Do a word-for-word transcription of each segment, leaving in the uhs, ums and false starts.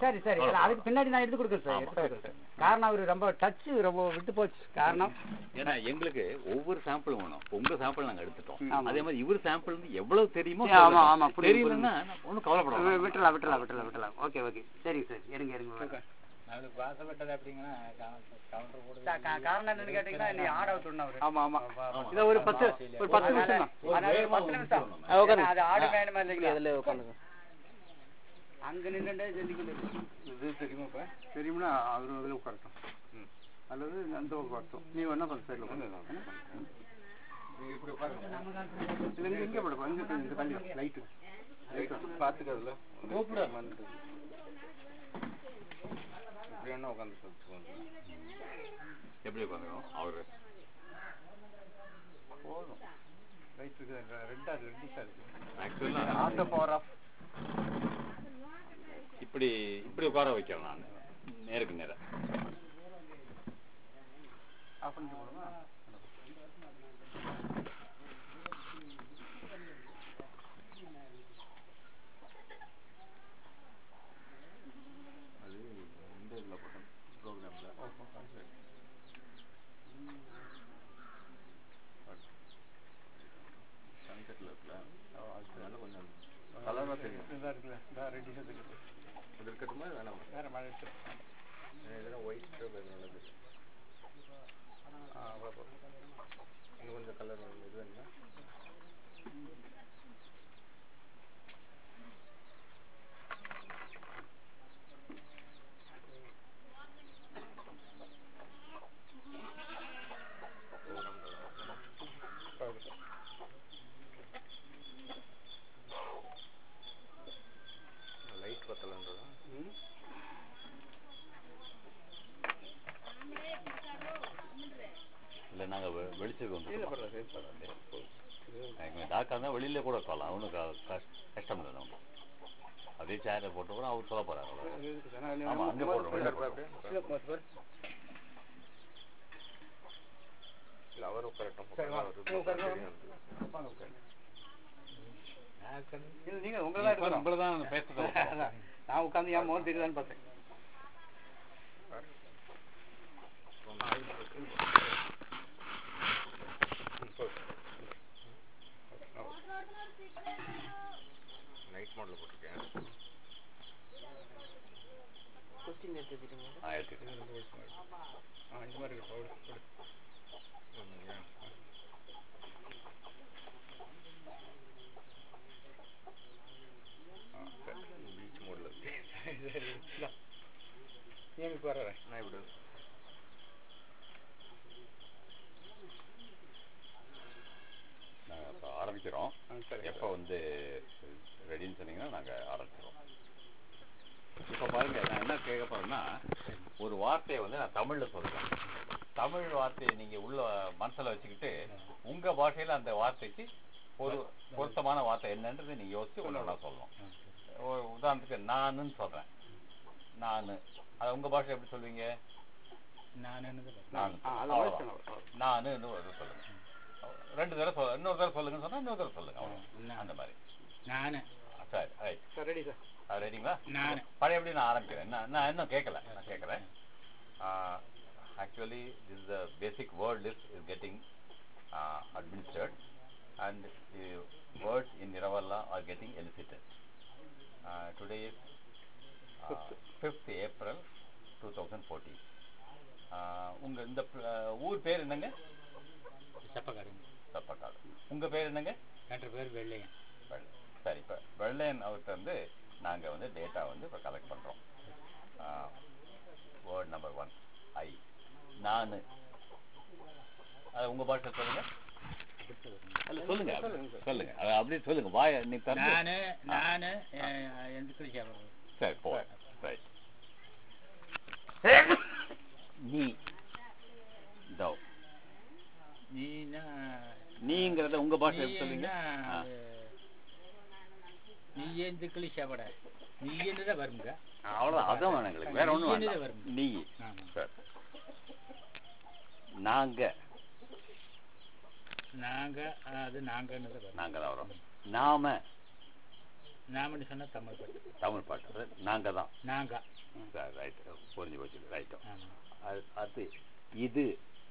சரி சரி அதுக்கு பின்னாடி நான் எடுத்து கொடுக்குறேன் சார். காரணம் அவரு ரொம்ப டச்சு ரொம்ப விட்டு போச்சு. காரணம் ஏன்னா எங்களுக்கு ஒவ்வொரு சாம்பிள் வேணும். உங்க சாம்பிள் நாங்க எடுத்துட்டோம். அதே மாதிரி இவர் சாம்பிள் வந்து எவ்வளவு தெரியுமோ தெரியலன்னா ஒன்றும் கவலைப்படாம விட்டுலாம் விட்டுலாம் விட்டுலாம் விட்டுலாம். ஓகே ஓகே சரி சார். இருங்க இருங்க. வாசப்பட்டது அப்படிங்கன்னா காரணம் என்னன்னு கேட்டீங்கன்னா நீ ஆட விட்டுணும் அவரு. ஆமா ஆமா இதை ஒரு பத்து ஒரு பத்து நிமிஷம் தான் பத்து நிமிஷம் அது ஆடு வேணுமா இல்லைங்களா? அதில் உட்காந்துங்க அங்கே நின்றுட்டே செஞ்சுக்கிட்டு இது தெரியுமாப்பா? தெரியும்னா அவரு அதில் உட்காரட்டும் அல்லது அந்த உட்காரட்டும். நீ வேணா கொஞ்சம் சைடில் உட்காந்து இப்படி உட்காருங்க. இல்லை இங்கே இங்கே படுப்பா. இங்கே இந்த தள்ளி லைட்டு லைட்டு பார்த்துக்கிறதுல கூப்பிட வந்து இப்படி வேணா உட்காந்து எப்படி உட்காந்துக்கணும் அவரு போதும். லைட் ரெண்டா ரெட்டிஷா இருக்கு. ஆக்சுவலா ஆஃப் த பவர் ஆஃப் இப்படி இப்படி உட்கார வைக்கிறேன் நான் நேருக்கு நேரம் ஆஃப் பண்ணிட்டு போடுமா? அது இந்த இதில் போட்டேன் ப்ரோக்ராமில் சன்செட்டில் இருக்குல்ல அதனால கொஞ்சம் கலராக தெரியும். இதாக இருக்குல்ல இதாக ரெட்டிஷாக இருக்குது. அது இருக்கட்டுமா வேணாம் வேறு மழை எடுத்து இதெல்லாம் ஒயிட் நல்லது. ஆ அவ்வளோ போதும். இன்னும் கொஞ்சம் கலர் இது வேணுமா? லைட் பத்தலன்றதா? இல்லை நாங்கள் வெளிச்சத்துக்கு வந்து டாக்டர் இருந்தால் வெளியில கூட இருக்கலாம். அவனுக்கு கஷ்டம் இல்லை. நம்ம அதே சேரை போட்டு கூட அவர் சொல்ல போகிறாங்க. ஆமாம் அங்கே போடுறோம். இல்லை அவர் உட்காரட்டும். நீங்கள் உங்களை தான் எடுக்கணும். உங்களை தான் பேசுகிறேன். நான் உட்காந்து என் மோன் தெரியுதான்னு பார்த்தேன். நைட் மோடில் போட்டிருக்கேன். கொஸ்டின் எடுத்துக்கிட்டீங்க? ஆ எடுத்துக்கிட்டேன். ஆ இந்த மாதிரி இருக்கு. பீச் மோடில் இருக்கு. சரி எங்களுக்கு வர்றேன் நான் இப்படி நாங்கள் இப்போ ஆரம்பிக்கிறோம். எப்போ வந்து ரெடின்னு சொன்னீங்கன்னா நாங்கள் ஆரம்பிக்கிறோம். இப்போ பாருங்க நான் என்ன கேட்க போகிறேன்னா ஒரு வார்த்தையை வந்து நான் தமிழில் சொல்கிறேன். தமிழ் வார்த்தையை நீங்கள் உள்ள மனசில் வச்சுக்கிட்டு உங்கள் பாஷையில் அந்த வார்த்தைக்கு ஒரு பொருத்தமான வார்த்தை என்னன்றது நீங்கள் யோசிச்சு ஒன்று ஒன்றா சொல்லணும். ஒரு உதாரணத்துக்கு நானுன்னு சொல்கிறேன். நான் அதை உங்கள் பாஷை எப்படி சொல்லுவீங்க? நான் நான் நானுன்னு சொல்லுங்க. ரெண்டு தடவை சொல்ல இன்னொரு தடவை சொல்லுங்கன்னு சொன்னால் இன்னொரு தடவை சொல்லுங்க. அவ்வளோ அந்த மாதிரி நான் சரி ரைட் சார் ரெடி சார். அது ரெடிங்களா? நான் பழைய எப்படி நான் ஆரம்பிக்கிறேன். நான் நான் இன்னும் கேட்கல. நான் கேட்குறேன். Actually this the basic word list is getting administered and the words in நிரவல்லா are getting elicited. Today is fifth April two thousand fourteen. உங்கள் இந்த ஊர் பேர் என்னங்க? சப்பக்காடு. சப்பக்காடு. உங்கள் பேர் என்னங்க? டாக்டர் பேர் வெள்ளையன். வெள்ளை சரி. இப்போ வெள்ளையன் அவர்கிட்ட வந்து நாங்கள் வந்து டேட்டா வந்து இப்போ கலெக்ட் பண்ணுறோம். வேர்ட் நம்பர் ஒன் ஐ. நான் அது உங்கள் பாஷை சொல்லுங்கள். அல்ல சொல்லுங்க சொல்லுங்க அது அப்படியே சொல்லுங்க. வாய் நீ நான் நான் எந்த சரி போ ரைட். நீ தோ நீங்கிறத உங்க பாஷை சொல்லுங்க. நீ எந்த கிளிஷாபட நீ என்னதான் வருங்க. அவ்வளோதான். அதான் வேணும் எங்களுக்கு. வேற ஒன்றும் வரும். நீ சார் நாங்க நாங்க அது நாங்க நாங்க தான் வரோம். நாம நாம சொன்னா தமிழ் பாட்டு. தமிழ் பாட்டு நாங்க தான். நாங்க. சரி ரைட் புரிஞ்சு போச்சு ரைட்டோ. அது இது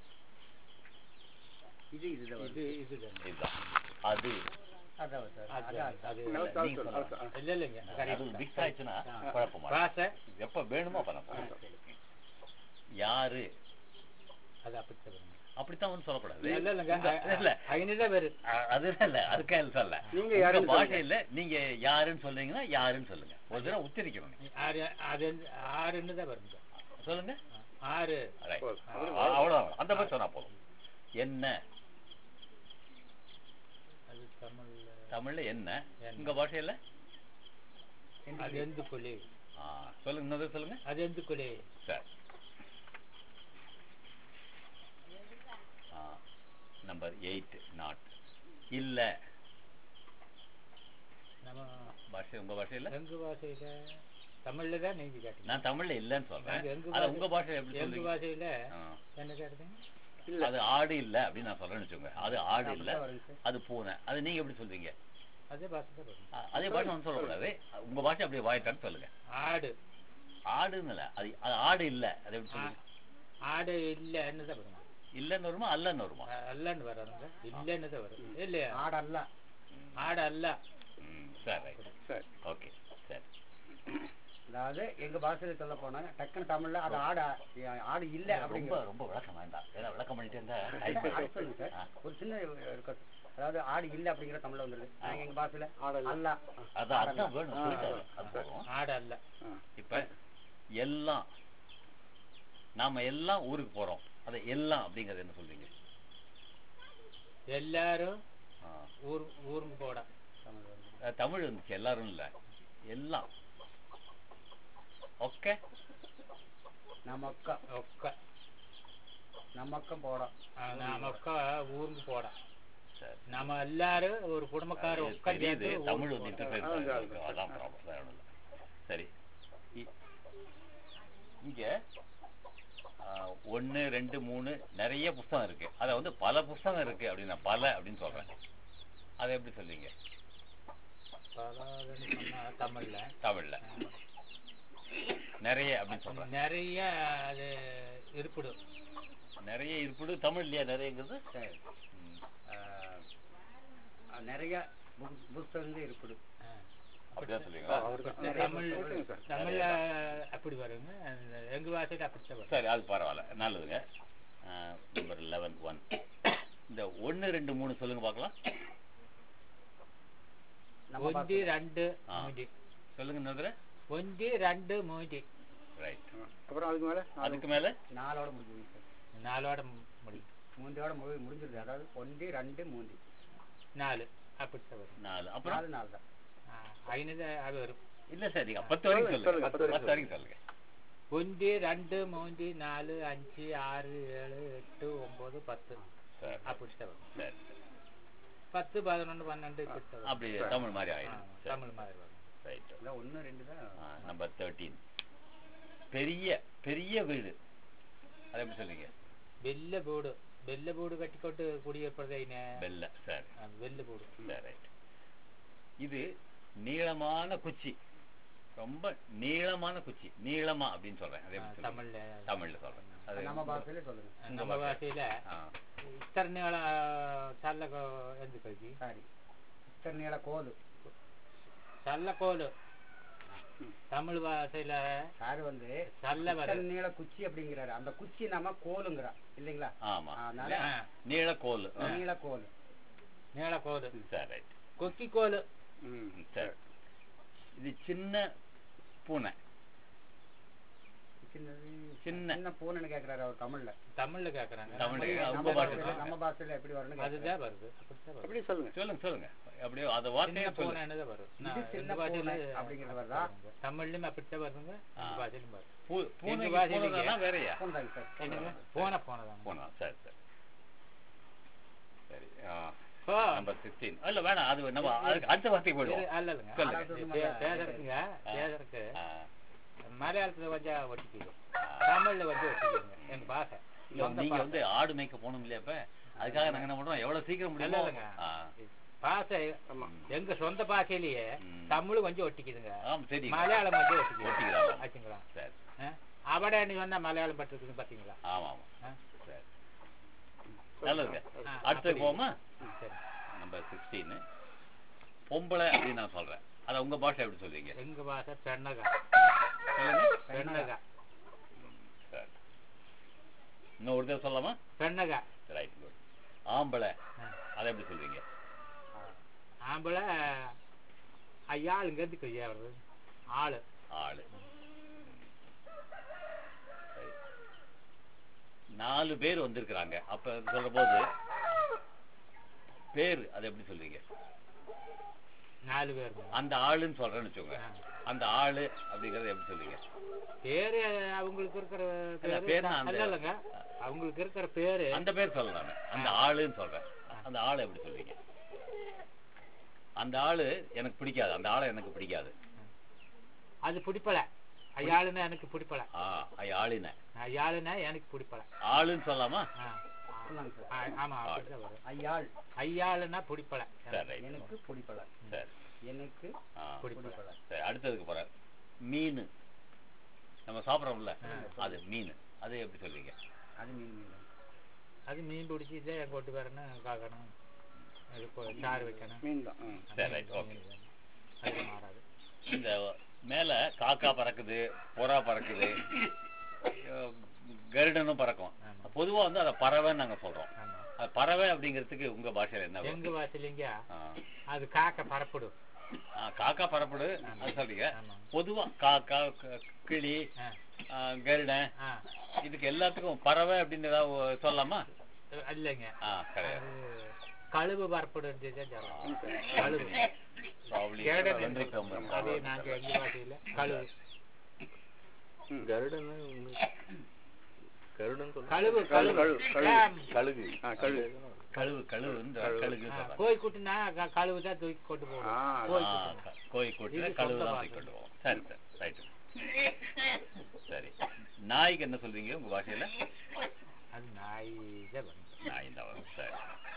இது இதுதான் இது இதுதான். இதுதான் அது அதான் சார். அது இல்ல இல்ல இல்லைங்க. அது மிக்ஸ் ஆயிடுச்சுன்னா குழப்பமா பாச எப்ப வேணுமோ பண்ண. யாரு அது அப்படி அப்படித்தான் வந்து சொல்லக்கூடாது. இல்ல இல்லங்க இல்ல ஐநூறு பேரு அது இல்ல அதுக்கே சொல்ல. நீங்க யாரு பாஷையில நீங்க யாருன்னு சொல்றீங்கன்னா யாருன்னு சொல்லுங்க. ஒரு தடவை உச்சரிக்கணும். ஆறு அது ஆறுன்னு தான் வருங்க. சொல்லுங்க. ஆறு அவ்வளவுதான். அந்த மாதிரி சொன்னா போதும். என்ன அது தமிழ் தமிழ்ல என்ன உங்க பாஷையில அது எந்த குழி. சொல்லுங்க இன்னொரு சொல்லுங்க. அது எந்த குழி. சரி நம்பர் எயிட் நாட் இல்ல நம்ம பாஷை உங்க பாஷையில எங்க பாஷையில தமிழ்ல தான் நீங்க கேட்டீங்க. நான் தமிழ்ல இல்லன்னு சொல்றேன். அது உங்க பாஷை எப்படி எங்க பாஷையில என்ன கேட்டீங்க. அது ஆடு இல்ல அப்படின்னு நான் சொல்றேன்னு வச்சுக்கோங்க. அது ஆடு இல்ல அது பூனை. அது நீங்க எப்படி சொல்வீங்க. அதே பாஷை தான் வரும். அதே பாஷை வந்து சொல்லக்கூடாது. உங்க பாஷை அப்படியே வாய்ட்டான்னு சொல்லுங்க. ஆடு ஆடுன்னு இல்ல அது அது ஆடு இல்ல அது எப்படி சொல்லுங்க. ஆடு இல்லன்னு தான் வரும். இல்லன்னு வருமா அல்லன்னு வருமா. அல்லன்னு வராதுங்க இல்லன்னு தான் வரும். இல்லையா ஆடு அல்ல ஆடு அல்ல. சரி சரி ஓகே சரி. அதாவது எங்க பாஷையில சொல்ல போனா டக்குன்னு தமிழ்ல அது ஆடு ஆடு இல்ல ரொம்ப ரொம்ப விளக்கம் வேண்டாம். ஏன்னா விளக்கம் பண்ணிட்டே இருந்தா சொல்லுங்க சார். ஒரு சின்ன இருக்கு. அதாவது ஆடு இல்ல அப்படிங்கிற தமிழ்ல வந்துருது. எங்க பாஷையில அல்ல அதான் வேணும். ஆடு அல்ல. இப்ப எல்லாம் நாம எல்லாம் ஊருக்கு போறோம். அது எல்லாம் அப்படிங்கறது என்ன சொல்றீங்க. எல்லாரும் ஊர் ஊருக்கு போட தமிழ் இருந்துச்சு எல்லாரும் இல்ல எல்லாம். ஓகே நமக்க ஒக்க நமக்கம் போட நமக்க ஊருக்கு போட நம்ம எல்லாரும் ஒரு குடும்பக்கார தெரியுது. தமிழ் வந்து அதான் ப்ராப்ளம். சரி இங்க ஒன்னு ரெண்டு மூணு நிறைய புஸ்தகம் இருக்கு. அத வந்து பல புஸ்தகம் இருக்கு அப்படின்னு பல அப்படின்னு சொல்றேன். அதை எப்படி சொல்றீங்க. தமிழ்ல தமிழ்ல நிறைய அப்படின்னு சொல்றேன். நிறைய அது இருப்பிடு நிறைய இருப்பிடு தமிழ் இல்லையா நிறையங்கிறது. நிறைய புஸ்தகங்கள் இருப்பிடு அப்படிதான் சொல்லுவீங்களா. தமிழ் தமிழ்ல அப்படி வருங்க. எங்க பாஷையில அப்படித்தான். சரி அது பரவாயில்ல நல்லதுங்க. நம்பர் லெவன் ஒன் இந்த ஒன்னு ரெண்டு மூணு சொல்லுங்க பாக்கலாம். ஒன்று ரெண்டு மூடி சொல்லுங்க இன்னொரு. ஒன்று ரெண்டு மூடி ரைட். அப்புறம் அதுக்கு மேல அதுக்கு மேல நாலோட முடிஞ்சு நாலோட முடி மூன்றோட முடிஞ்சிருது. அதாவது ஒன்று ரெண்டு மூன்று நாலு அப்படித்தான் வரும். நாலு அப்புறம் நாலு நாலு தான் ஐநூறு அது வரும். இல்ல சரி பத்து வரைக்கும் சொல்லுங்க. பத்து வரைக்கும் சொல்லுங்க. ஒன்று ரெண்டு மூன்று நாலு அஞ்சு ஆறு ஏழு எட்டு ஒன்பது பத்து அப்படித்தான் வரும். சரி பத்து பதினொன்று பன்னெண்டு அப்படி தமிழ் மாதிரி ஆயிடும். தமிழ் மாதிரி வரும். ரைட். ஒன்னு ரெண்டு தான். நம்பர் தேர்ட்டீன் பெரிய பெரிய வீடு. அது எப்படி சொல்றீங்க. வெள்ள வீடு. வெள்ள வீடு கட்டிக்கொண்டு குடியிருப்பதை வெள்ள. சரி வெள்ள வீடு. சரி ரைட். இது நீளமான குச்சி. ரொம்ப நீளமான குச்சி. நீளமா அப்படின்னு சொல்றேன். அதே தமிழ்ல தமிழ்ல சொல்றேன். அது நம்ம பாஷையில சொல்லுங்க. நம்ம பாஷையில இத்தர நீள சல்ல எந்த கழிச்சு சரி இத்தர நீள கோலு சல்ல கோலு. தமிழ் பாஷையில சார் வந்து சல்ல வர நீள குச்சி அப்படிங்கிறாரு. அந்த குச்சி நாம கோலுங்கிறோம் இல்லைங்களா. ஆமா நீள கோல். நீள கோல் நீள கோல். சரி ரைட். கொக்கி கோல். சரி இது சின்ன பூனை. சின்ன பூனைன்னு கேக்குறாரு அவர் தமிழ்ல. தமிழ்ல கேக்குறாங்க. நம்ம பாஷையில எப்படி வரணும் அதுதான் வருது. எப்படி சொல்லுங்க சொல்லுங்க சொல்லுங்க. அப்படியே அத வார்த்தையே பூனைன்னு தான் வரும். சின்ன பூனை அப்படிங்கறது வருதா. தமிழ்லயும் அப்படித்தான் வருதுங்க. இந்த பாஷையிலும் வரும். பூனை பூனைனா வேறயா. பூனை சார். பூனை பூனை தான். பூனை சரி சரி சரி. நம்பர் சிக்ஸ்டீன் இல்ல வேணாம். அது நம்ம அடுத்த வார்த்தைக்கு போயிடுவோம். அல்ல இல்லங்க பேசுறதுங்க பேசுறதுக்கு மலையாளத்துல கொஞ்சம் ஒட்டிக்கணும். தமிழ்ல வந்து ஒட்டிக்கோங்க. எங்க பாஷை. நீங்க வந்து ஆடு மேய்க்க போகணும் இல்லையா. இப்ப அதுக்காக நாங்க என்ன பண்றோம் எவ்வளவு சீக்கிரம் முடியல பாசை எங்க சொந்த பாசையிலேயே தமிழ் கொஞ்சம் ஒட்டிக்குதுங்க, ஆமா சரி, மலையாளம் கொஞ்சம் ஒட்டிக்குது ஒட்டிக்கலாம் ஆச்சுங்களா. சரி அவட நீ வந்தா மலையாளம் பட்டிருக்குன்னு பாத்தீங்களா. ஆமா ஆமா சரி நல்லதுங்க. அடுத்து போமா சரி. நம்பர் சிக்ஸ்டீன் பொம்பளை அப்படின்னு நான் சொல்றேன், அதை உங்க பாஷை எப்படி சொல்றீங்க? எங்க பாஷை பெண்ணகா. பெண்ணகா சரி இன்னும் ஒரு தடவை சொல்லலாமா? பெண்ணகா. Right good. ஆம்பளை அதை எப்படி சொல்றீங்க? ஆம்பளை ஐயாளுங்க இருந்து கையா வருது ஆளு. ஆளு. நாலு பேர் வந்திருக்கிறாங்க அப்ப சொல்ற போது பேரு அதை எப்படி சொல்றீங்க? நாலு பேர் அந்த ஆளுன்னு சொல்றேன்னு வச்சுக்கோங்க, அந்த ஆளு அப்படிங்கறது எப்படி சொல்றீங்க? பேரு அவங்களுக்கு இருக்கிற பேர் இல்லைங்க, அவங்களுக்கு இருக்கிற பேரு அந்த பேர் சொல்லலாமே. அந்த ஆளுன்னு சொல்றேன், அந்த ஆளு எப்படி சொல்றீங்க? அந்த ஆளு எனக்கு பிடிக்காது, அந்த ஆளை எனக்கு பிடிக்காது. அது பிடிப்பல. ஐயாளுன்னா எனக்கு பிடிப்பல. ஆளுன ஐயாளுன்னா எனக்கு பிடிப்பல. ஆளுன்னு சொல்லலாமா? ஆமா ஐயாள். ஐயாளுன்னா பிடிப்பல, எனக்கு பிடிப்பல. சரி எனக்கு பிடிப்பல. சரி அடுத்ததுக்கு போற மீன் நம்ம சாப்பிடறோம்ல, அது மீன், அது எப்படி சொல்றீங்க? அது மீன். மீன் அது மீன் பிடிச்சிட்டு என் கொட்டு வரணும் காக்கணும், சாறு வைக்கணும். மீன் தான். சரி ரைட் ஓகே. அது மாறாது. இந்த மேல காக்கா பறக்குது, புறா பறக்குது, கருடனும் பறக்கும். பொதுவா வந்து அதை பறவைன்னு நாங்க சொல்றோம். பறவை அப்படிங்கிறதுக்கு உங்க பாஷையில என்ன? எங்க பாஷையிலங்க அது காக்கா பறப்படும். காக்கா பறப்படு அது சொல்றீங்க. பொதுவா காக்கா, கிளி, கருடன் இதுக்கு எல்லாத்துக்கும் பறவை அப்படின்னு ஏதாவது சொல்லலாமா? இல்லைங்க, கிடையாது. கழுவு பறப்படும். கழுவு அது நாங்க எங்க பாஷையில கழுவு. கருடன் கழுவு கழுவு கழுகு கழுவு கழுவு கோழி கூட்டுனா கழுவு தான் தூக்கி கொண்டு போவோம். கோழி கூட்டு கழுவு தான் தூக்கி கொண்டு போவோம். சரி சரி ரைட். சரி நாய்க்கு என்ன சொல்றீங்க உங்க பாஷையில? அது நாய் தான். நாய் தான் வரும். சரி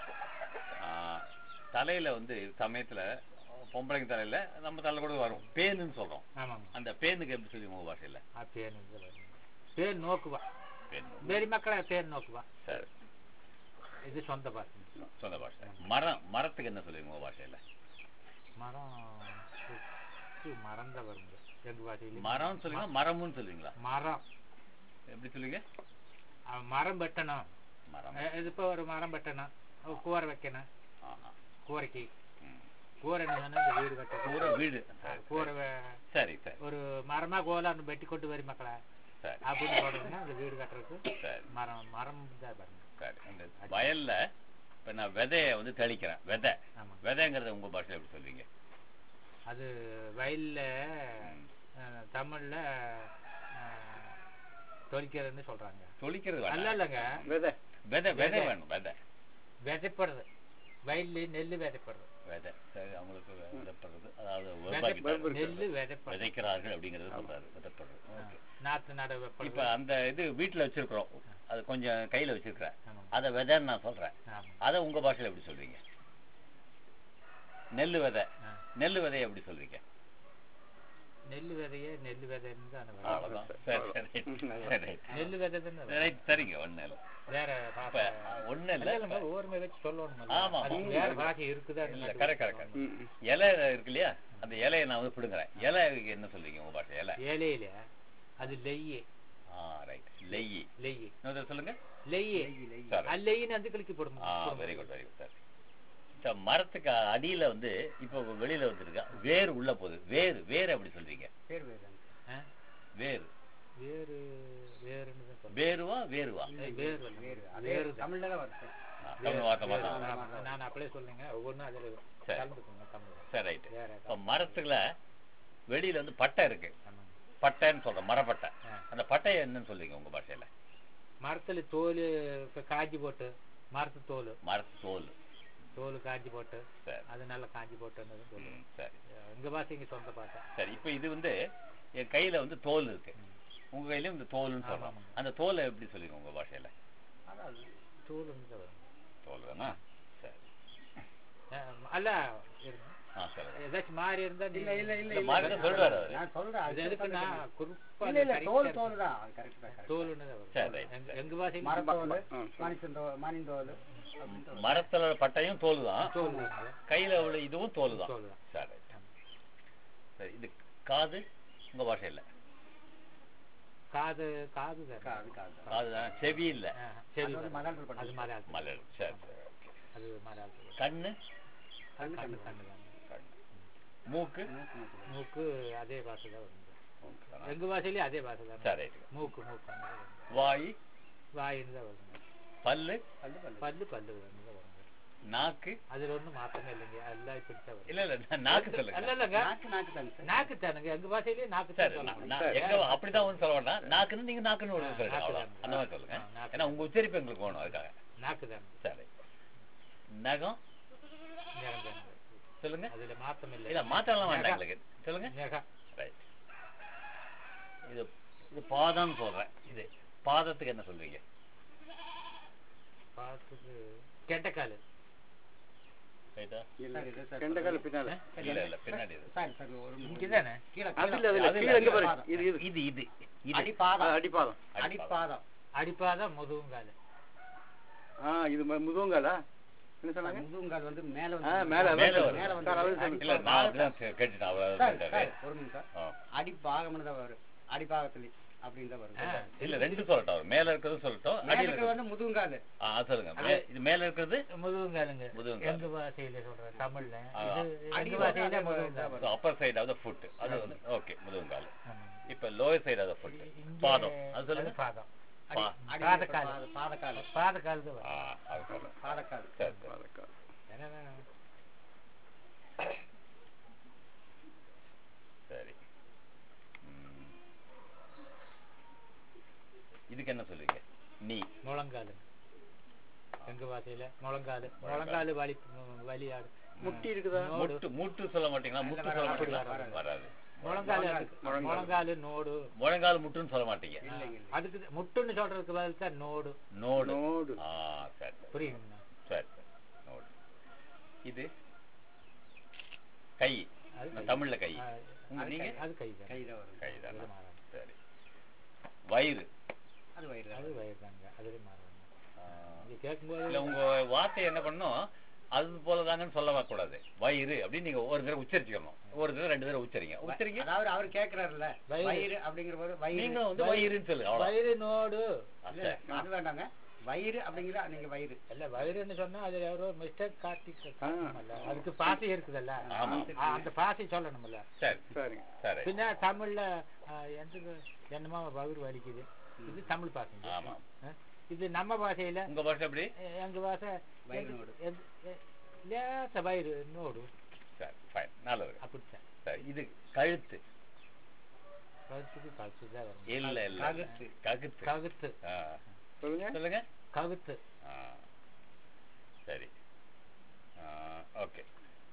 தலையில வந்து சமயத்துல பொம்பளைங்க தலையில நம்ம தலை கூட வரும், பேனுன்னு சொல்றோம். அந்த பேனுக்கு எப்படி சொல்லுங்க உங்க பாஷையில? பேன் நோக்குவா. வெறி மக்களை பேர் நோக்குவா. சரி இது சொந்த பாஷை. சொந்த பாஷை. மரம் மரத்துக்கு என்ன சொல்லுங்க உங்க பாஷையில? மரம் மரம் தான் வருங்க எங்க பாஷையில. மரம் சொல்லுங்க, மரம்னு சொல்லுவீங்களா? மரம் எப்படி சொல்லுங்க? மரம் வெட்டணும். மரம் இது இப்போ ஒரு மரம் வெட்டணும், கூரை வைக்கணும். கூரைக்கு கூரை வீடு கட்ட கூரை வீடு கூரை. சரி சரி ஒரு மரமா கோலான்னு வெட்டி கொண்டு வரி மக்களை அப்படின்னு சொல்றதுன்னா அந்த வீடு கட்டுறதுக்கு மரம் மரம் தான் பாருங்க. வயல்ல இப்ப நான் விதைய வந்து தெளிக்கிறேன், விதை விதைங்கிறத உங்க பாஷையில எப்படி சொல்வீங்க? அது வயல்ல தமிழ்ல தொளிக்கிறதுன்னு சொல்றாங்க. தொளிக்கிறது அல்ல இல்லங்க, விதை விதை விதை வேணும். விதை விதைப்படுறது, வயல்ல நெல்லு விதைப்படுறது. விதை சரி அவங்களுக்கு விதைப்படுறது, அதாவது நெல்லு விதை விதைக்கிறார்கள் அப்படிங்கறது சொல்றாரு. விதைப்படுறது நாத்து நட. இப்ப அந்த இது வீட்டுல வச்சிருக்கிறோம், அது கொஞ்சம் கையில வச்சிருக்கிறேன், அத விதைன்னு நான் சொல்றேன். அத உங்க பாஷையில எப்படி சொல்றீங்க? நெல்லு விதை. நெல்லு விதையை எப்படி சொல்றீங்க? நெல்லு விதைய நெல்லு விதைன்னு தான். நெல்லு விதை சரிங்க. ஒண்ணு இல்ல, வேற ஒண்ணு இல்ல, ஓர்மை வச்சு சொல்லணும். ஆமா வேற பாஷை இருக்குதா? இல்ல கரெக்ட் கரெக்ட். இலை இருக்கு இல்லையா, அந்த இலையை நான் வந்து பிடுங்குறேன். இலை என்ன சொல்றீங்க உங்க பாஷை? இலை இலையில அது லெய்யே. ரைட் லெய்யி. லெய்யி சொல்லுங்க. லெய்யே லெய்யின்னு அந்த கிளிக்கு போடுங்க. Very good very good sir. மரத்துக்கு அடியில வந்து இப்ப வெளியில வந்துருக்கா வேர் உள்ள போகுது, வேறு வேறு எப்படி சொல்றீங்க? வேறு வேறு வேறு வேறுன்னு வேறுவா வேறுவா? வேறு வேறு தமிழ்ல தான் வருது. தமிழ் வார்த்தை தான் நான் அப்படியே சொல்லுங்க, ஒவ்வொன்றும் அதுல கலந்துக்குங்க தமிழ். சரி ரைட். இப்ப மரத்துல வெளியில வந்து பட்டை இருக்கு, பட்டைன்னு சொல்றோம், மரப்பட்டை. அந்த பட்டையை என்னன்னு சொல்றீங்க உங்க பாஷையில? மரத்துல தோல் காஞ்சி போட்டு, மரத்து தோல் மரத்து தோல் தோல் காஞ்சி போட்டு அது நல்லா காஞ்சி போட்டு. சரி எங்க பாஷைங்க சொந்த பாஷை. சரி இப்ப இது வந்து என் கையில வந்து தோல் இருக்கு, உங்க கையிலயும் இந்த தோல்னு சொல்றோம். அந்த தோலை எப்படி சொல்லுங்க உங்க பாஷையில? தோல் தோல் தானா? சரி அல்ல ஆ சொல்லுங்க. ஏதாச்சும் மாறி இருந்தா இல்ல இல்ல இல்ல இல்ல மாறி தான் சொல்றாரு அவரு. நான் சொல்றேன் அது எதுக்குன்னா குறிப்பா இல்ல இல்ல தோல் தோல் தான் அது கரெக்ட் தான் கரெக்ட் தோலுன்னு தான் சரி, வரும். ரைட். எங்க- எங்க பாஷையில மரத்தோல் மானிசன் தோல் மானின் தோல் மரத்துல பட்டையும் தோல் தான், தோல் வருங்க. கையில உள்ள இதுவும் தோல் தான். தோல் தான். சரி ரைட். சரி இது காது உங்க பாஷையில காது காது தான். காது காது காது தான், செவி இல்ல. ஆ, சரி அது வந்து மலையாளத்துல பண்றது. அது மலையாளம் மலர். சரி சரி ஓகே. அது மலையாளம் கண்ணு கண்ணு கண்ணு கண்ணு தான். கண்ணு. மூக்கு மூக்கு அதே பாஷை தான் வருங்க. மூக்கு தானா? எங்க பாஷையிலயும் அதே பாஷை தான். சரி ரைட். மூக்கு மூக்கு தான் வருங்க. வாய் வாயின்னு தான் வருங்க. பல்லு பல்லு பல்லு பல்லு பல்லு தான் வருங்க. நாக்கு அதுல ஒண்ணும் மாற்றமே இல்லைங்க, எல்லாம் இப்படித்தான் வரும். இல்ல இல்ல நாக்கு சொல்லுங்க. அல்ல இல்லங்க, நாக்கு நாக்கு தாங்க சார். நாக்கு தானுங்க, எங்க பாஷையிலேயே நாக்கு சரி தான் நான் சொல்லுவாங்க. நான் எங்க அப்படிதான் ஒன்றும் சொல்ல வேண்டாம். நாக்குன்னு நீங்க நாக்குன்னு ஒரு சொல்லுங்க, நாக்கு அவ்வளவுதான். தான். அந்த மாதிரி சொல்லுங்க. ஆ, நாக்கு. ஏன்னா உங்க உச்சரிப்பு எங்களுக்கு வேணும் அதுக்காக. நாக்கு தானுங்க. சரி. நகம் நேரம் தானுங்க. சொல்லுங்க. அதுல மாற்றம் இல்லை. இல்ல மாற்றலாம் வேண்டாம் எங்களுக்கு. சொல்லுங்க. நேகம். ரைட். இது இது பாதம்னு சொல்றேன். இது பாதத்துக்கு என்ன சொல்றீங்க? பார்த்துக்கு கெண்டக்காலு. ரைட்டா? சார் இது சார் கெண்டக்கால் பின்னால. இல்ல இல்ல பின்னாடி இது. சார் சார் ஒரு இங்கதானே கீழ அது இல்ல, கீழ அது இல்ல. கீழ எங்க பாருங்க. இது இது. இது இது இது அடிபாதம் அடிப்பாதம். அடிபாதம் அடிப்பாதான் முதுகுங்காலு. ஆ இது மு- முதுகுங்காலா? என்ன சொன்னாங்க? முதுங்கால் வந்து மேல ஆ வந்து மேல மேல அதான் வரும். மேல வந்து சார், அது சொல்லுங்க. இல்ல நான் அப்படிதான் கே- கேட்டுட்டேன் அவ்வளவு சார் கேட்டாரு. சார் ஒரு நிமிஷம் ஆ. அடிபாகம்னு தான் வரும். அடிபாகத்துல அப்படின்னு தான் வரும். ஆ, இல்ல ரெண்டு சொல்லட்டும் அவர். மேல இருக்கிறது சொல்லட்டும், மேல அடியில இருக்கிறது இருக்கிறது. வந்து முதுங்கால். ஆ அது சொல்லுங்க. மே- இது மேல இருக்கிறது முதுகுங்காலுங்க. முதுகுங்கால். எங்க பாஷையில சொல்றேன் தமிழ்ல. ஆ. இது அடி எங்க பாஷையில முதுகுங்கால். Upper side of the foot. அது வந்து ஓகே முதுகுங்கால். ஆமா. இப்ப lower side of the foot இங்க பாதம். அது சொல்லுங்க. பாதம். அடி பா- அடி பாதக்கால். பாத- பாதக்கால் பாதக்கால் தான் ஆ வரும். அது சொல்லுங்க. பாதக்கால் சரி சரி. பாதக்கால். என்ன வேணும்? சரி. ம். இதுக்கு என்ன சொல்லுவீங்க? நீ முழங்காலு. எங்க பாஷையில முழங்காலு. முழங்காலு வலி வலியாடு. முட்டி இருக்குதா? நோடு. முட்டு முட்டு சொல்ல மாட்டீங்களா? முட்டு சொல்ல மாட்டீங்களா? வராது. முழங்காலு அதுக்கு- முழங்காலு நோடு. முழங்கால் முட்டுன்னு சொல்ல மாட்டீங்க. இல்லைங்க இல்ல. அதுக்கு முட்டுன்னு சொல்றதுக்கு பதில் தான் நோடு. நோடு. நோடு. ஆ சரி சரி. புரியுதுங்களா? சரி சரி. நோடு. இது கை. அது நான் தமிழ்ல கை. ஆ, உங்க அது நீங்க கை- அது கை தான். கை தான் வரும். கை தானே. அது மாறாது. சரி. வயிறு. அது வயிறு தான். அது வயிறு தாங்க. அதுல மாறாது. ஆ. நீங்க கேட்கும்போது இல்ல உங்க வார்த்தை என்ன பண்ணும், அது போலதாங்கன்னு சொல்ல கூடாது. வயிறு அப்படின்னு நீங்க ஒரு தடவை உச்சரிச்சுக்கணும். ஒரு தடவை ரெண்டு தடவை உச்சரிங்க. உச்சரிங்க. அதாவது அவர் கேக்குறாருல்ல வயிறு. வயிறு அப்படிங்கிற போது வயிறு நீங்களும் வந்து வயிறுன்னு சொல்லுங்க. அவ்வளவு. வயிறு நோடு. இல்ல, அது வேண்டாங்க. வயிறு அப்படிங்கிற நீங்க வயிறு இல்ல வயிறுன்னு சொன்னா அது யாரோ மிஸ்டேக் காட்டி காட்டணும்ல. அதுக்கு பாசி இருக்குதுல்ல. ஆமா. ஆ, அந்த பாசி சொல்லணும்ல. சரி சரிங்க. சரி. பின்ன தமிழ்ல ஆ, எந்த என்னமா வயிறு வலிக்குது. இது தமிழ் பாசைங்க. ஆமா. ஆ, இது நம்ம பாஷையில உங்க பாஷை எப்படி? எ- எங்க பாஷை வயிறு நோடு. எந்த- எ- லேசா வயிறு நோடு. சரி ஃபைன். நல்லது. அப்படித்தான். சரி. இது கழுத்து. கழுத்துக்கு கழுத்து தான் வரும். இல்ல இல்ல. கழுத்து. கழுத்து. கழுத்து. ஆ. சொல்லுங்க. சொல்லுங்க. கழுத்து. ஆ. சரி. ஓகே.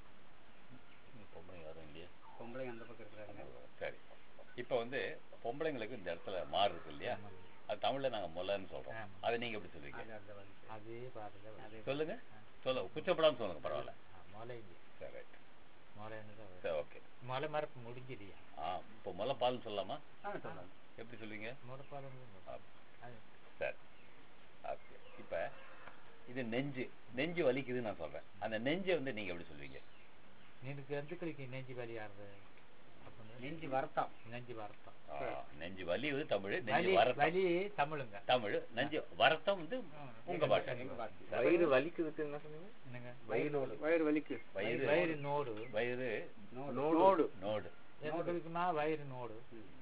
பொம்பளை யாரும் இல்லையா? பொம்பளைங்க அந்த பக்கம் இருக்கிறாங்க. சரி. இப்போ வந்து பொம்பளைங்களுக்கு இந்த இடத்துல மாறு இருக்கு இல்லையா? அது தமிழ்ல நாங்க முல்லைன்னு சொல்றோம். ஆமா. அதை நீங்க எப்படி சொல்லுவீங்க? அது அந்த வந்து அதே பாட்டு தான் வரும். சொல்லுங்க. சொல்ல குச்சப்படாம சொல்லுங்க, பரவாயில்ல. ஆ, முளைங்க. சரி ரைட். முளைன்னு தான் வரும். சரி ஓகே. முளை மரப்பு முடிஞ்சிடியா? ஆ இப்போ முல்லை பால்னு சொல்லலாமா? ஆ சொல்லலாம். எப்படி சொல்லுவீங்க? முளைப்பாலம் ஆ. சரி. ஓகே. இப்ப இது நெஞ்சு. நெஞ்சு வலிக்குதுன்னு நான் சொல்றேன். அந்த நெஞ்சை வந்து நீங்க எப்படி சொல்லுவீங்க? நினக்கு எந்த கிளிக்கு நெஞ்சு வலி ஆடுது அப்படின்னு நெஞ்சு வருத்தம். நெஞ்சு வருத்தம். ஆ, நெஞ்சு வலி வந்து தமிழ். நெஞ்சு வலி வரத்தம் வலி தமிழுங்க. தமிழ். நெஞ்சு வருத்தம் வந்து உங்க பாஷை. எங்க பாட்டு. வயிறு வலிக்குதுக்கு என்ன சொன்னீங்க? என்னங்க? வயிறு நோடு. வயிறு வலிக்கு. வயிறு. வயிறு நோடு. வயிறு நோடு. நோடு. எந்த கிளிக்குமா வயிறு நோடு.